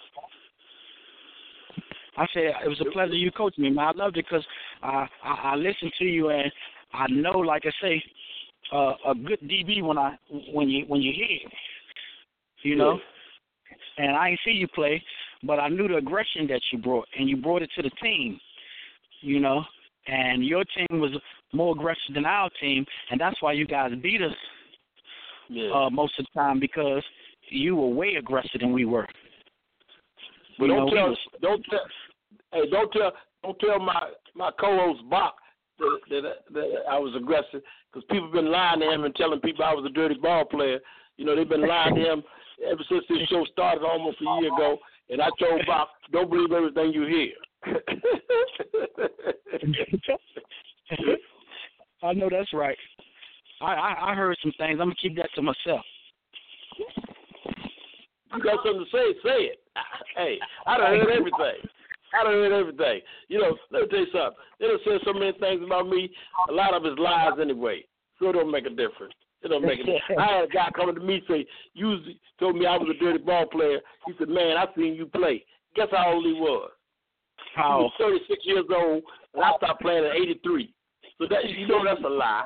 I said it was a pleasure you coaching me, man. I loved it because I, I I listened to you and I know, like I say, uh, a good D B when I when you when you hear it, you know. Yeah. And I ain't see you play, but I knew the aggression that you brought, and you brought it to the team, you know. And your team was more aggressive than our team, and that's why you guys beat us yeah. uh, most of the time because you were way aggressive than we were. But you don't know, tell, was, don't tell, hey, don't tell, don't tell my my co-host Bach that, that, that I was aggressive because people have been lying to him and telling people I was a dirty ball player. You know, they've been lying to him ever since this show started almost a year ago. And I told Bach, don't believe everything you hear. I know that's right. I, I, I heard some things. I'm going to keep that to myself. You got something to say, say it. Hey, I done heard everything. I done heard everything. You know, let me tell you something. They done said so many things about me. A lot of it's lies anyway. So it don't make a difference. It don't make a difference. I had a guy coming to me say, you told me I was a dirty ball player. He said, man, I seen you play. Guess how old he was? How? He was thirty-six years old, and I stopped playing at eighty-three. So that you know that's a lie.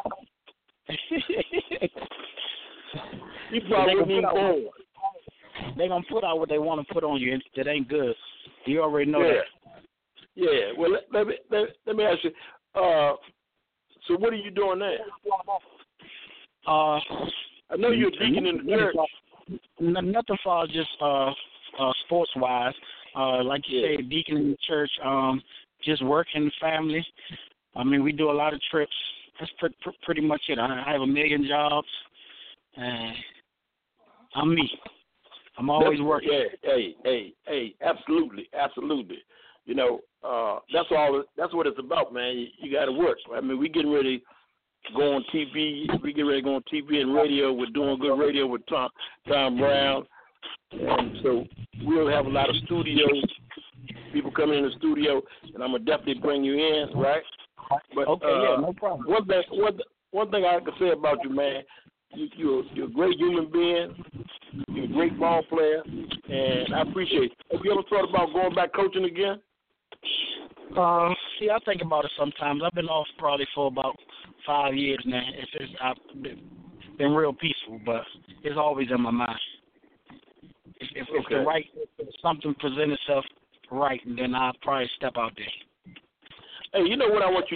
He probably wasn't even born. They're going to put out what they want to put on you that ain't good. You already know yeah. that. Yeah. Well, let, let, me, let, let me ask you, uh, so what are you doing now? Uh, I know you're a deacon in the church. Nothing far as just uh, uh, sports-wise. Uh, like you yeah. say, deacon in the church, um, just working, family. I mean, we do a lot of trips. That's pre- pre- pretty much it. I, I have a million jobs, and I'm me. I'm always that's, working. Yeah, hey, hey, hey, absolutely, absolutely. You know, uh, that's all. That's what it's about, man. You, you got to work. I mean, we getting ready to go on T V. We get ready to go on T V and radio. We're doing good radio with Tom, Tom Brown, and so we'll have a lot of studios. People coming in the studio, and I'm gonna definitely bring you in, right? But okay, uh, yeah, no problem. One thing, one, one thing I can say about you, man, you, you're you're a great human being. You're a great ball player, and I appreciate it. Have you ever thought about going back coaching again? Uh, yeah, I think about it sometimes. I've been off probably for about five years now. It's just, I've been, been real peaceful, but it's always in my mind. If, if, okay. if the right, if something presents itself right, then I'll probably step out there. Hey, you know what I want you to,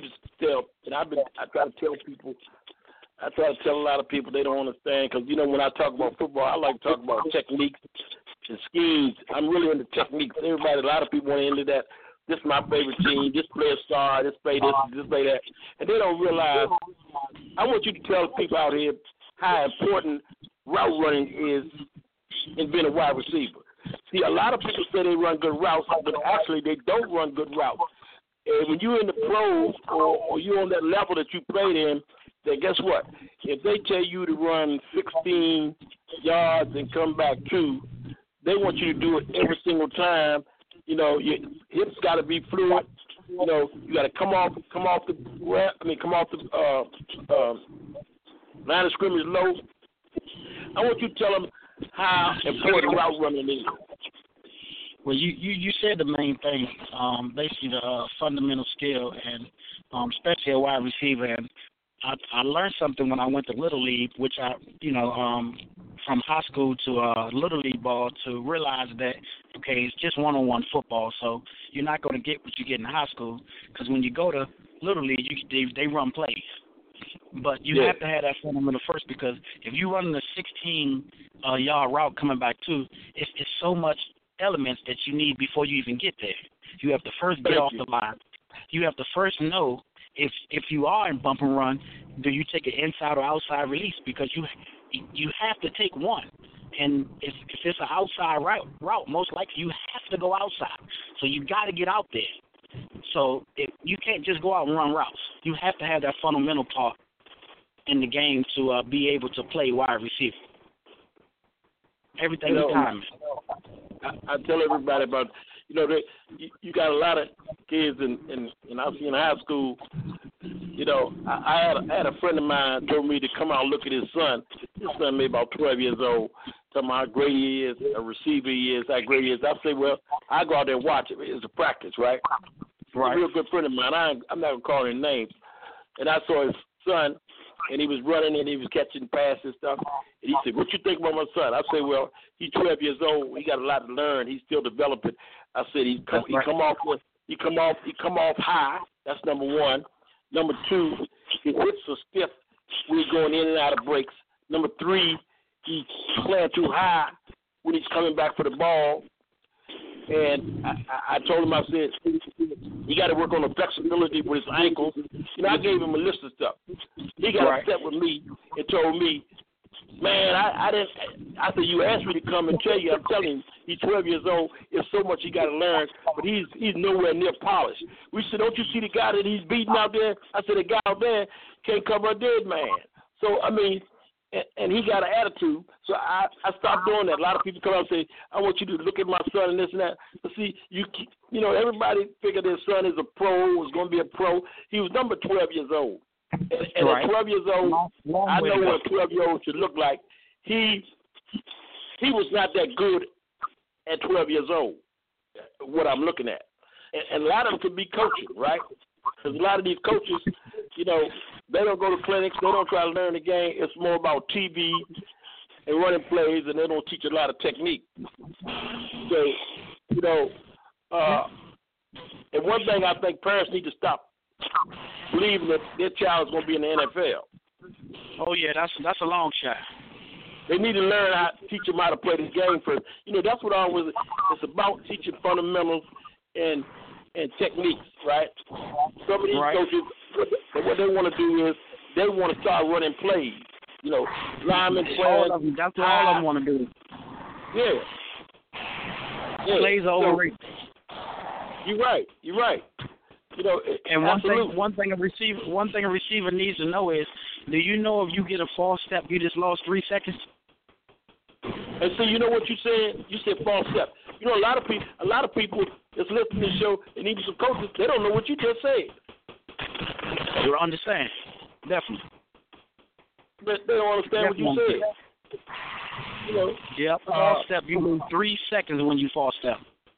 tell, and I've been, I try to tell people, I try to tell a lot of people they don't understand because, you know, when I talk about football, I like to talk about techniques and schemes. I'm really into techniques. Everybody, a lot of people want to into that. This is my favorite team. This player star. This play this. This play that. And they don't realize. I want you to tell people out here how important route running is in being a wide receiver. See, a lot of people say they run good routes, but actually they don't run good routes. And when you're in the pros or, or you're on that level that you played in, then guess what? If they tell you to run sixteen yards and come back two, they want you to do it every single time. You know, your hips got to be fluid. You know, you got to come off, come off the, I mean, come off the uh, uh, line of scrimmage low. I want you to tell them how important route running is. Well, you, you, you said the main thing, um, basically the uh, fundamental skill, and um, especially a wide receiver. And I, I learned something when I went to Little League, which I, you know, um, from high school to uh, Little League ball, to realize that, okay, it's just one-on-one football, so you're not going to get what you get in high school, because when you go to Little League, you, they, they run plays. But you yeah. have to have that fundamental first, because if you run the sixteen-yard uh, route coming back too, it's, it's so much elements that you need before you even get there. You have to first get off the line. You have to first know if if you are in bump and run, do you take an inside or outside release, because you you have to take one. And if, if it's an outside route, route, most likely you have to go outside. So you got to get out there. So if, you can't just go out and run routes. You have to have that fundamental part in the game to uh, be able to play wide receiver. Everything you know, is timing. I, I tell everybody about, you know, they, you, you got a lot of kids in, in, in I was in high school. You know, I, I, had a, I had a friend of mine told me to come out and look at his son. His son maybe about twelve years old. Tell me how great he is, a receiver he is, how great he is. I say, well, I go out there and watch it. It's a practice, right? Right. A real good friend of mine. I, I'm not going to call his name. And I saw his son, and he was running and he was catching passes and stuff. And he said, what you think about my son? I said, well, he's twelve years old. He got a lot to learn. He's still developing. I said, he come, he come off with, he come off, he come off high. That's number one. Number two, his hips are stiff when he's going in and out of breaks. Number three, he's playing too high when he's coming back for the ball. And I, I told him, I said, he got to work on the flexibility with his ankles. You know, I gave him a list of stuff. He got right. upset with me and told me, man, I, I didn't. I said, you asked me to come and tell you. I'm telling you, he's twelve years old. There's so much he got to learn, but he's he's nowhere near polished. We said, don't you see the guy that he's beating out there? I said, the guy out there can't cover a dead man. So, I mean, and, and he got an attitude. So I, I stopped doing that. A lot of people come out and say, I want you to look at my son and this and that. But see, you you know, everybody figured their son is a pro, was going to be a pro. He was number twelve years old. And, and right. at twelve years old, long, long I know what a twelve-year-old should look like. He he was not that good at twelve years old, what I'm looking at. And, and a lot of them could be coaching, right? Because a lot of these coaches, you know, they don't go to clinics. They don't try to learn the game. It's more about T V and running plays, and they don't teach a lot of technique. So, you know, uh, and one thing I think parents need to stop believing that their child is going to be in the N F L. Oh, yeah, that's that's a long shot. They need to learn how to teach them how to play the game first. You know, that's what I was, it's about teaching fundamentals and and techniques, right? Some of these right. coaches, what they want to do is they want to start running plays. You know, linemen playing. That's what all of them want to do. Yeah. yeah. Plays are so, overrated. You're right. You're right. You know, and one absolutely. thing, one thing a receiver, one thing a receiver needs to know is, do you know if you get a false step, you just lost three seconds? And so, you know what you said? You said false step. You know, a lot of people, a lot of people that's listening to the show, and even some coaches, they don't know what you just said. You understand? Definitely. But they don't understand Definitely. what you said. You know. Yep. False uh, step. You lose three seconds when you false step.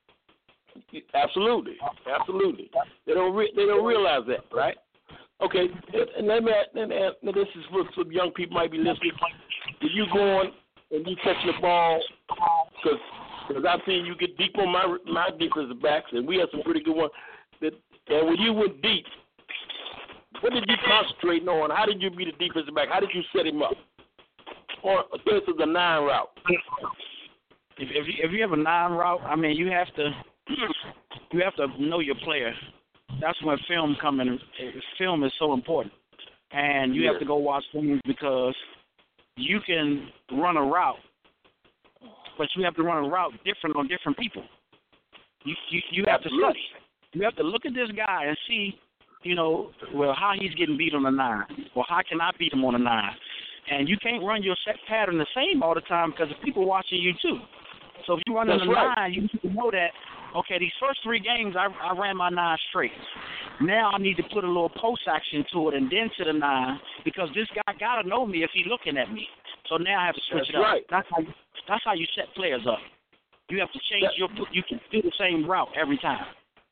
Absolutely, absolutely. They don't re- they don't realize that, right? Okay, and let me and, and this is for some young people might be listening. If you going and you catching the ball, because because I've seen you get deep on my my defensive backs, and we had some pretty good ones. That and when you went deep, what did you concentrate on? How did you beat the defensive back? How did you set him up? Or this is a nine route. If, if you if you have a nine route, I mean, you have to you have to know your player. That's when film come in. Film is so important, and you yeah. have to go watch things because you can run a route, but you have to run a route different on different people. You you, you have to study. You have to look at this guy and see, you know, well, how he's getting beat on the nine, or how can I beat him on the nine? And you can't run your set pattern the same all the time because the people watching you too. So if you run in the right. nine, you need to know that, okay, these first three games I, I ran my nine straight. Now I need to put a little post action to it and then to the nine because this guy got to know me if he's looking at me. So now I have to switch that's it up. Right. That's how you, that's how you set players up. You have to change that, your – you can do the same route every time.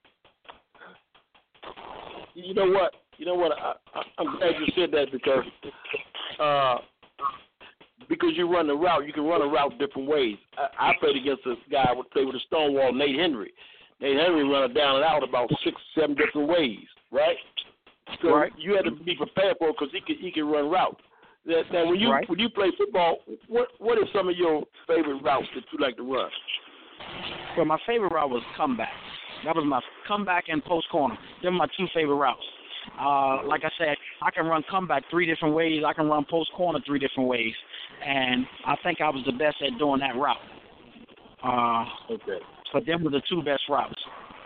You know what? You know what? I, I, I'm glad you said that because uh, because you run the route, you can run a route different ways. I, I played against a guy who played with a Stonewall, Nate Henry. Nate Henry run it down and out about six, seven different ways, right? So right. you had to be prepared for it because he could he could run route. Now, when you right. when you play football, what what are some of your favorite routes that you like to run? Well, my favorite route was comeback. That was my comeback and post corner. They're my two favorite routes. Uh, like I said, I can run comeback three different ways. I can run post corner three different ways, and I think I was the best at doing that route. Uh, okay. But them were the two best routes.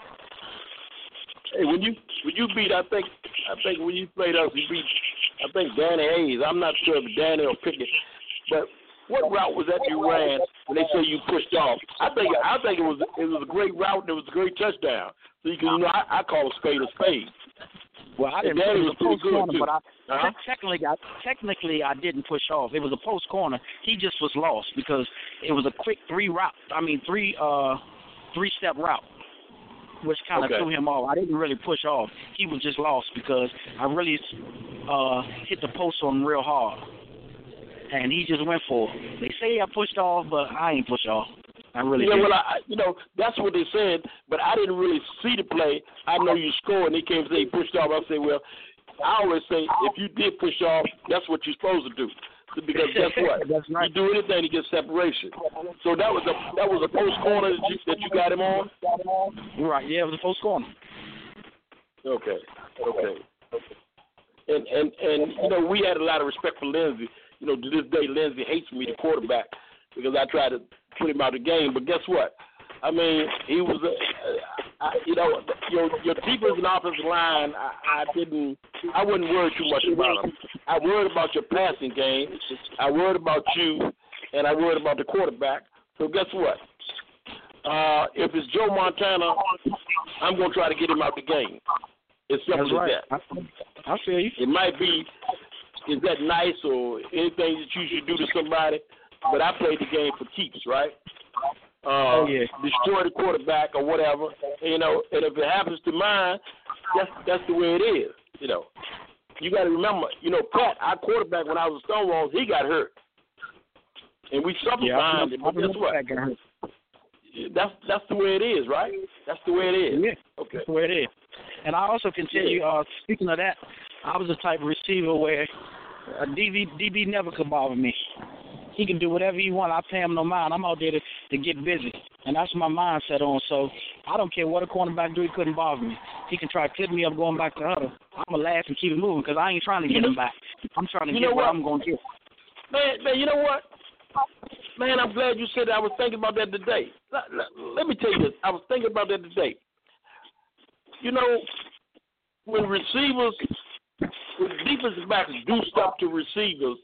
Hey, when you when you beat, I think I think when you played us, you beat, I think Danny Hayes. I'm not sure if Danny or Pickett, but what route was that you ran when they say you pushed off? I think I think it was it was a great route and it was a great touchdown. So you can you know I, I call a spade a spade. Well, I didn't. Danny It was was a post corner, too. but I uh-huh. technically I technically I didn't push off. It was a post corner. He just was lost because it was a quick three route. I mean three uh three step route, which kind of okay. threw him off. I didn't really push off. He was just lost because I really uh hit the post on him real hard. And he just went for it. They say I pushed off, but I ain't pushed off. I really yeah, didn't. well, I, you know, that's what they said, but I didn't really see the play. I know you scored, and they came and say you pushed off. I say, well, I always say if you did push off, that's what you're supposed to do. Because guess what? That's right. You do anything to get separation. So that was a that was a post corner that you, that you got him on? Right, yeah, it was a post corner. Okay, okay. And, and, and you know, we had a lot of respect for Lindsey. You know, to this day, Lindsey hates me, the quarterback, because I tried to put him out of the game. But guess what? I mean, he was, a, I, you know, your your defense and offensive line. I, I didn't, I wouldn't worry too much about them. I worried about your passing game. I worried about you, and I worried about the quarterback. So guess what? Uh, if it's Joe Montana, I'm gonna try to get him out the game. It's simple That's right. as that. I, I feel you. It might be. Is that nice or anything that you should do to somebody? But I played the game for keeps, right? Uh, oh, yeah. Destroy the quarterback or whatever, you know. And if it happens to mine, that's that's the way it is, you know. You got to remember, you know, Pat, our quarterback when I was at Stonewall, he got hurt, and we suffered yeah, behind him. But guess what? That's that's the way it is, right? That's the way it is. Yeah. Okay. That's the way it is. And I also can tell yeah. you, uh, speaking of that, I was the type of receiver where a D B, D B never could bother me. He can do whatever he wants. I pay him no mind. I'm out there to, to get busy. And that's my mindset on. So I don't care what a cornerback do. He couldn't bother me. He can try to clip me up going back to huddle. I'm going to laugh and keep it moving because I ain't trying to get him back. I'm trying to you get know what what I'm going to get. Man, man, you know what? Man, I'm glad you said that. I was thinking about that today. Let, let, let me tell you this. I was thinking about that today. You know, when receivers, when defensive backs do stuff to receivers,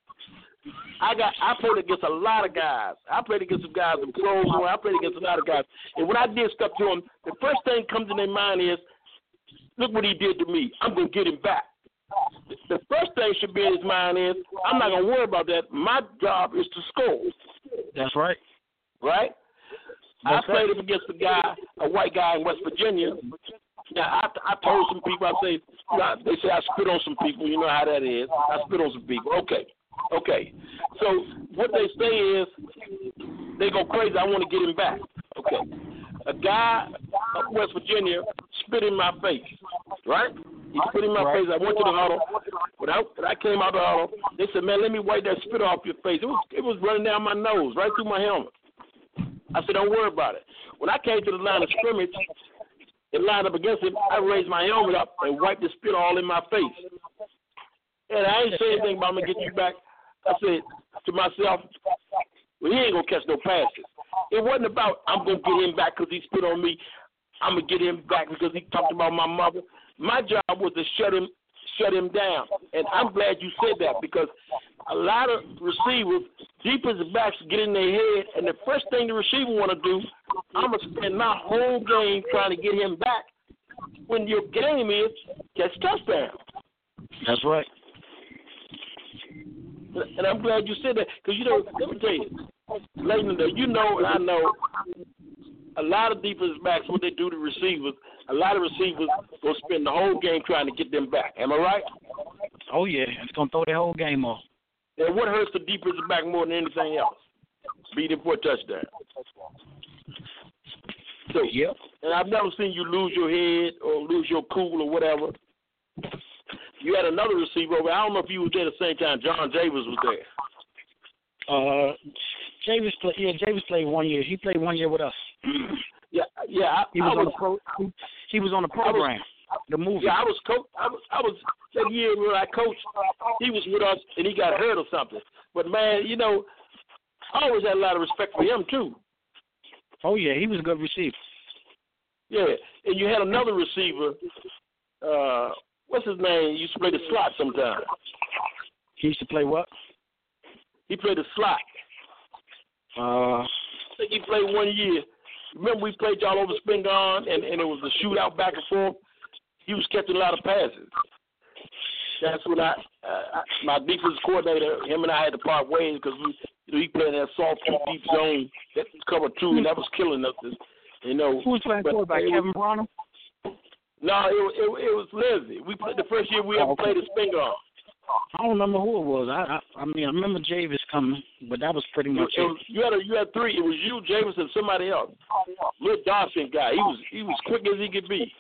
I got I played against a lot of guys. I played against some guys in pros. I played against a lot of guys. And when I did stuff to them, the first thing comes in their mind is, look what he did to me. I'm going to get him back. The first thing should be in his mind is, I'm not going to worry about that. My job is to score. That's right. Right? That's I played right. him against a guy, a white guy in West Virginia. Now, I, I told some people, I say, you know, they say I spit on some people. You know how that is. I spit on some people. Okay. Okay. So what they say is, they go crazy. I want to get him back. Okay. A guy up West Virginia spit in my face, right? He spit in my right. face. I went to the huddle. When I, when I came out of the huddle, they said, man, let me wipe that spit off your face. It was, it was running down my nose, right through my helmet. I said, don't worry about it. When I came to the line of scrimmage and lined up against him, I raised my helmet up and wiped the spit all in my face. And I ain't say anything about me getting you back. I said to myself, well, he ain't going to catch no passes. It wasn't about I'm going to get him back because he spit on me. I'm going to get him back because he talked about my mother. My job was to shut him shut him down. And I'm glad you said that because a lot of receivers, defensive backs get in their head, and the first thing the receiver want to do, I'm going to spend my whole game trying to get him back when your game is catch touchdown. That's right. And I'm glad you said that because, you know, let me tell you, Leighton, you know and I know a lot of defensive backs, what they do to receivers, a lot of receivers will spend the whole game trying to get them back. Am I right? Oh, yeah. It's going to throw their whole game off. And what hurts the defensive back more than anything else? Beat him for a touchdown. So, yep. And I've never seen you lose your head or lose your cool or whatever. You had another receiver over. I don't know if you was there at the same time. John Javis was there. Uh, Javis played. Yeah, Javis played one year. He played one year with us. Yeah, yeah. I, he was I on was, the pro. He, he was on the program. Was, the movie. Yeah, I was coach. I was. I was that year when I coached. He was with us and he got hurt or something. But man, you know, I always had a lot of respect for him too. Oh yeah, he was a good receiver. Yeah, and you had another receiver. Uh, what's his name? He used to play the slot sometimes. He used to play what? He played the slot. Uh, I think he played one year. Remember we played y'all over Spingarn, and, and it was a shootout back and forth. He was catching a lot of passes. That's when I, uh, I my defensive coordinator, him and I had to part ways because we, you know, he played in that soft deep zone that cover two, and that was killing us. You know, who was playing quarterback? Kevin Bronner? No, it, it, it was Leslie. We played the first year we ever played at Spingarn. I don't remember who it was. I, I I mean I remember Javis coming, but that was pretty much it. it. Was, you had a, you had three. It was you, Javis, and somebody else. Little Dawson guy. He was he was quick as he could be.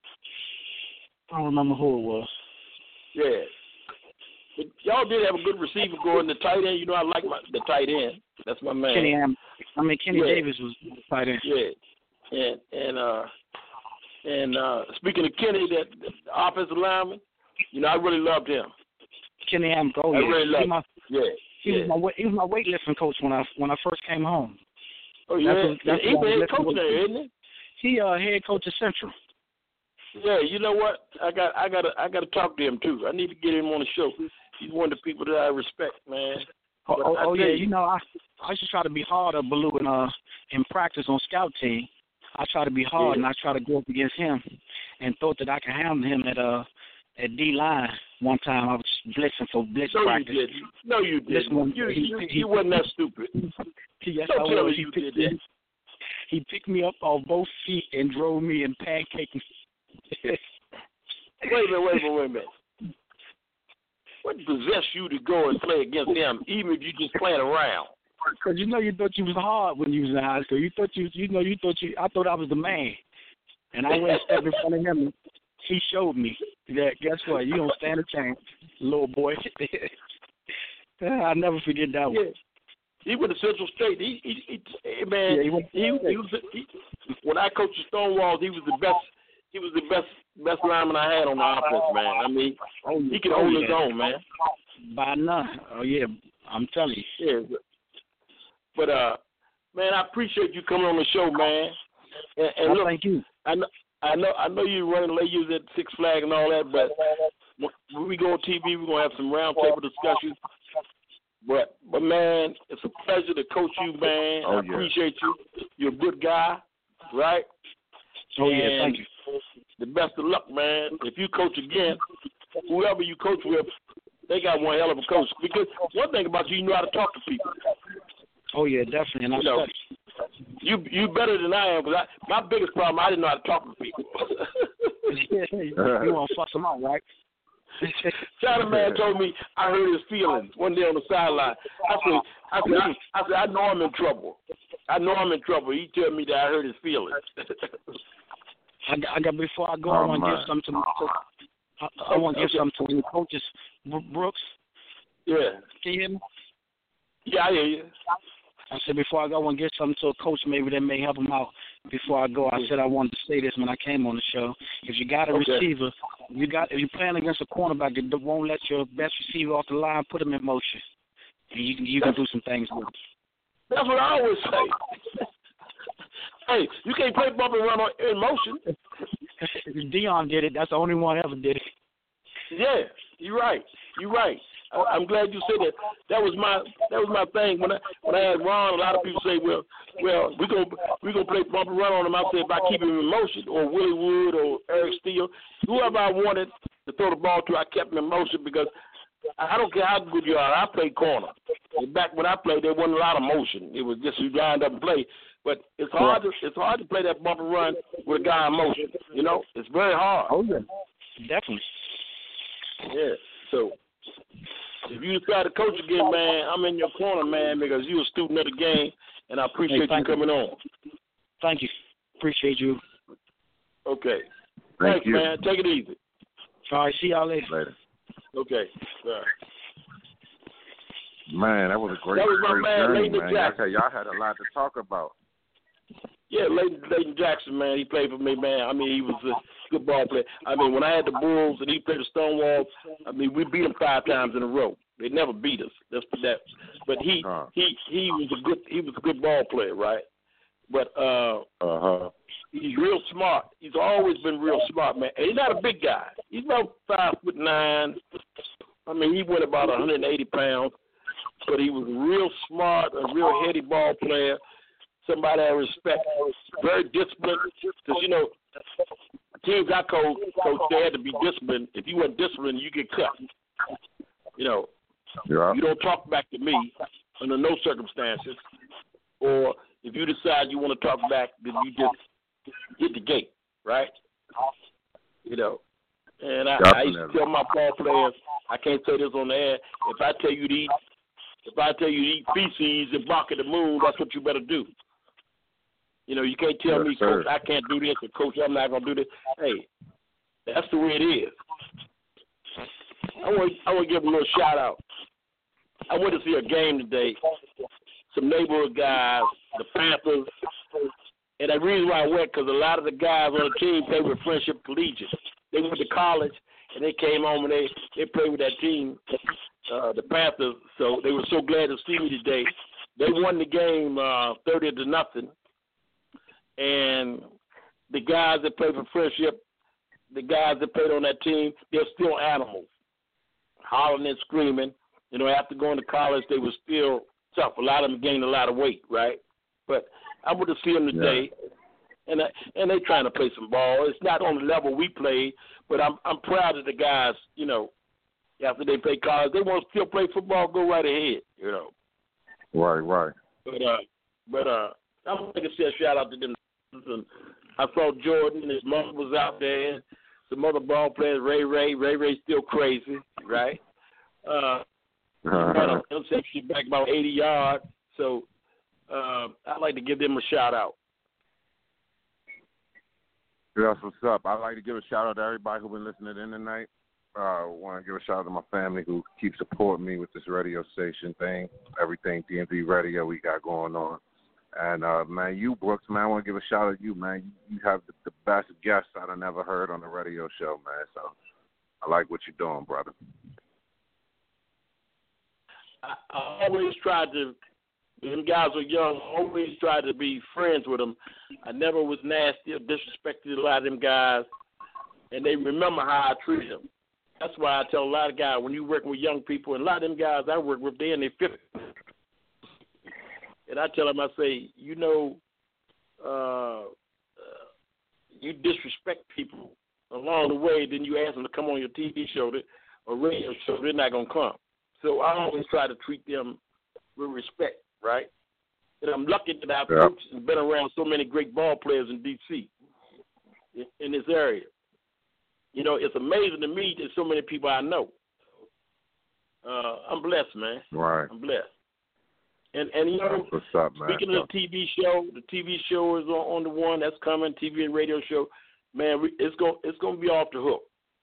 I don't remember who it was. Yeah. But y'all did have a good receiver going the tight end. You know I like my the tight end. That's my man. Kenny Am. I mean Kenny yeah. Davis was tight end. Yeah. And and uh and uh speaking of Kenny, that the offensive lineman, you know I really loved him. Kenny Am. Oh I yeah. really loved he, my, yeah. He yeah. was my he was my weightlifting coach when I when I first came home. Oh yeah. That's what, that's He's the head coach there, isn't he? He uh head coach at Central. Yeah, you know what? I got I got I got to talk to him too. I need to get him on the show. He's one of the people that I respect, man. Oh, oh, oh yeah, you, you know I I used to try to be harder, Baloo, in uh in practice on scout team. I try to be hard yeah. and I try to go up against him, and thought that I could handle him at uh at D line. One time I was blitzing for blitz no, practice. You didn't. No, you didn't. One, you, he, you, he, you wasn't that stupid. Yes, Don't I tell was. me you he did picked, that. He picked me up on both feet and drove me and pancaked me. Wait a minute, wait a minute, wait a minute. What possessed you to go and play against him, even if you just playing around? Because you know you thought you was hard when you was in high school. You thought you, you know, you thought you. I thought I was the man, and I went and stepped in front of him. And he showed me that. Guess what? You don't stand a chance, little boy. I'll never forget that one. Yeah. He went to Central State. He, he, he man. Yeah, he went he, he, he was. He, when I coached the Stonewalls, he was the best. He was the best best lineman I had on the offense, man. I mean, oh, he could oh, hold yeah. his own, man. By none. Oh yeah, I'm telling you. Yeah. But, but uh, man, I appreciate you coming on the show, man. And, and well, look, thank you. I know, I know, I know you running late. You was at Six Flags and all that, but when we go on T V, we're gonna have some roundtable discussions. But, but man, it's a pleasure to coach you, man. Oh, I yeah. appreciate you. You're a good guy, right? Oh yeah, and thank you. The best of luck, man. If you coach again, whoever you coach with, they got one hell of a coach. Because one thing about you, you know how to talk to people. Oh yeah, definitely. And I You know, study. you you better than I am. Cause I, my biggest problem, I didn't know how to talk to people. You want to fuss them out, right? China man told me I hurt his feelings one day on the sideline. I said, I said, I, I said, I know I'm in trouble. I know I'm in trouble. He told me that I hurt his feelings. I got, I got before I go, Oh, I want to my. give something to my I, I want to give okay. something to the coaches. Brooks? Yeah. Can you hear me? Yeah, I hear you. I said before I go, I want to give something to a coach maybe that may help him out. Before I go, I said I wanted to say this when I came on the show. If you got a okay. receiver, you got if you're playing against a cornerback that won't let your best receiver off the line, put him in motion, and you can you can do some things with him. That's what I always say. Hey, you can't play bump and run on, in motion. Dion did it. That's the only one ever did it. Yeah, you're right. You're right. I, I'm glad you said that. That was my that was my thing when I when I had Ron. A lot of people say, well, well, we gonna we gonna play bump and run on him. I said, if I keep him in motion, or Willie Wood, or Eric Steele, whoever I wanted to throw the ball to, I kept him in motion because I don't care how good you are. I played corner. And back when I played, there wasn't a lot of motion. It was just you lined up and play. But it's hard to it's hard to play that bump and run with a guy in motion. You know, it's very hard. Oh yeah, definitely. Yeah. So if you decide to coach again, man, I'm in your corner, man, because you're a student of the game, and I appreciate hey, you coming you. on. Thank you. Appreciate you. Okay. Thank Thanks, you. man. Take it easy. All right. See y'all later. Later. Okay. All right. Man, that was a great, That was my great man, journey, Leighton man. Jackson. Okay, y'all had a lot to talk about. Yeah, Leighton, Leighton Jackson, man, he played for me, man. I mean, he was a good ball player. I mean, when I had the Bulls and he played the Stonewall, I mean, we beat him five times in a row. They never beat us. That's that. But he huh. he he was a good he was a good ball player, right? But uh, uh huh. he's real smart. He's always been real smart, man. And he's not a big guy. He's about five foot nine. I mean, he went about one hundred eighty pounds, but he was real smart, a real heady ball player. Somebody I respect, very disciplined. Because, you know, teams I coach, coach, they had to be disciplined. If you weren't disciplined, you get cut. You know, yeah. you don't talk back to me under no circumstances. Or if you decide you want to talk back, then you just hit the gate, right? You know, and I, I used to tell my ball players, I can't say this on the air, if I tell you to eat, if I tell you to eat feces and bark at the moon, that's what you better do. You know, you can't tell yes, me, sir. Coach, I can't do this, or Coach, I'm not going to do this. Hey, that's the way it is. I want, I want to give a little shout-out. I went to see a game today, some neighborhood guys, the Panthers, and the reason why I went, because a lot of the guys on the team played with Friendship Collegiate. They went to college, and they came home, and they, they played with that team, uh, the Panthers, so they were so glad to see me today. They won the game uh, thirty to nothing. And the guys that played for Friendship, the guys that played on that team, they're still animals, hollering and screaming. You know, after going to college, they were still tough. A lot of them gained a lot of weight, right? But I went to see them today, yeah. and I, and they trying to play some ball. It's not on the level we played, but I'm I'm proud of the guys. You know, after they play college, they want to still play football. Go right ahead. You know. Right, right. But uh, but uh, I'm gonna say a shout out to them. And I saw Jordan and his mother was out there. And some other ball players, Ray Ray. Ray Ray's still crazy, right? Uh, uh-huh. Interception back about eighty yards. So uh, I'd like to give them a shout out. That's what's up. I'd like to give a shout out to everybody who's been listening in tonight. I uh, want to give a shout out to my family who keeps supporting me with this radio station thing, everything D M V Radio we got going on. And, uh, man, you, Brooks, man, I want to give a shout out to you, man. You, you have the, the best guests I've never heard on the radio show, man. So I like what you're doing, brother. I, I always tried to, when guys were young, I always tried to be friends with them. I never was nasty or disrespected a lot of them guys, and they remember how I treated them. That's why I tell a lot of guys, when you work with young people, and a lot of them guys I work with, they're in their fifties. And I tell them, I say, you know, uh, uh, you disrespect people along the way, then you ask them to come on your T V show or radio show, they're not going to come. So I always try to treat them with respect, right? And I'm lucky that I've yeah. coached and been around so many great ball players in D C, in, in this area. You know, it's amazing to me that so many people I know. Uh, I'm blessed, man. Right. I'm blessed. And, and you know, what's up, man? Speaking of the T V show, the T V show is on, on the one that's coming, T V and radio show. Man, we, it's going it's going to be off the hook.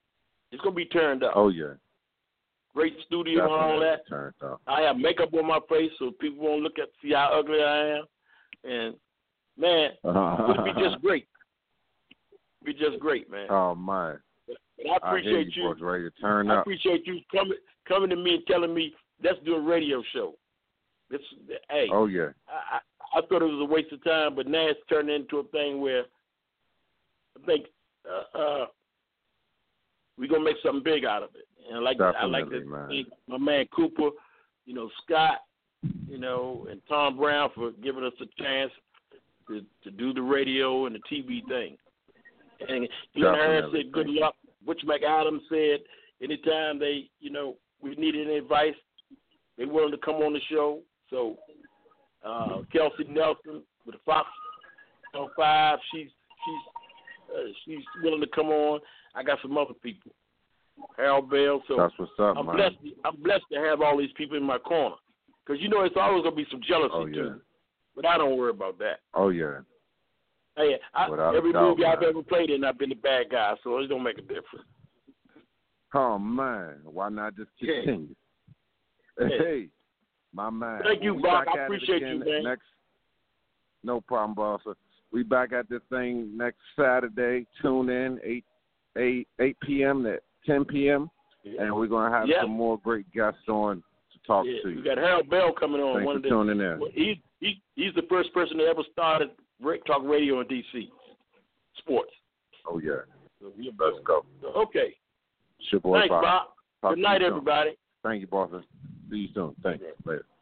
It's gonna be turned up. Oh yeah. Great studio Definitely and all that. Turned up. I have makeup on my face so people won't look at see how ugly I am. And man, it'll be just great. It'll be just great, man. Oh man. And I appreciate I you. you. Boys ready to turn I up. appreciate you coming coming to me and telling me let's do a radio show. It's hey. Oh yeah. I, I I thought it was a waste of time, but now it's turned into a thing where I think uh, uh, we're gonna make something big out of it. And I like Definitely, I like to man. thank my man Cooper, you know, Scott, you know, and Tom Brown for giving us a chance to, to do the radio and the T V thing. And Glenn Harris said good luck. Butch McAdams said anytime they, you know, we needed any advice, they willing to come on the show. So uh, Kelsey Nelson with the Fox on five, she's she's uh, she's willing to come on. I got some other people. Harold Bell. So that's what's up, I'm man. blessed. I'm blessed to have all these people in my corner, because you know it's always gonna be some jealousy Oh, yeah. too. But I don't worry about that. Oh yeah. Hey, I, every doubt, movie man. I've ever played in, I've been the bad guy, so it don't make a difference. Oh man, why not just continue? Yeah. Hey, my man. Thank you, We Brock. back I at it appreciate again you, man. Next, no problem, boss. We back at this thing next Saturday. Tune in eight eight eight p.m. to ten p.m. Yeah. and we're gonna have Yeah. some more great guests on to talk Yeah, to you. we got Harold Bell coming on. Thanks one for of the, tuning in. well, he, he, he's the first person that ever started talk radio in D C sports. Oh yeah. So he'll be Let's on. go. So, okay. It's your boy Thanks, Bob. Bob. Talk Good to night, you soon. everybody. Thank you, boss. See you soon. Thanks. Okay. Later.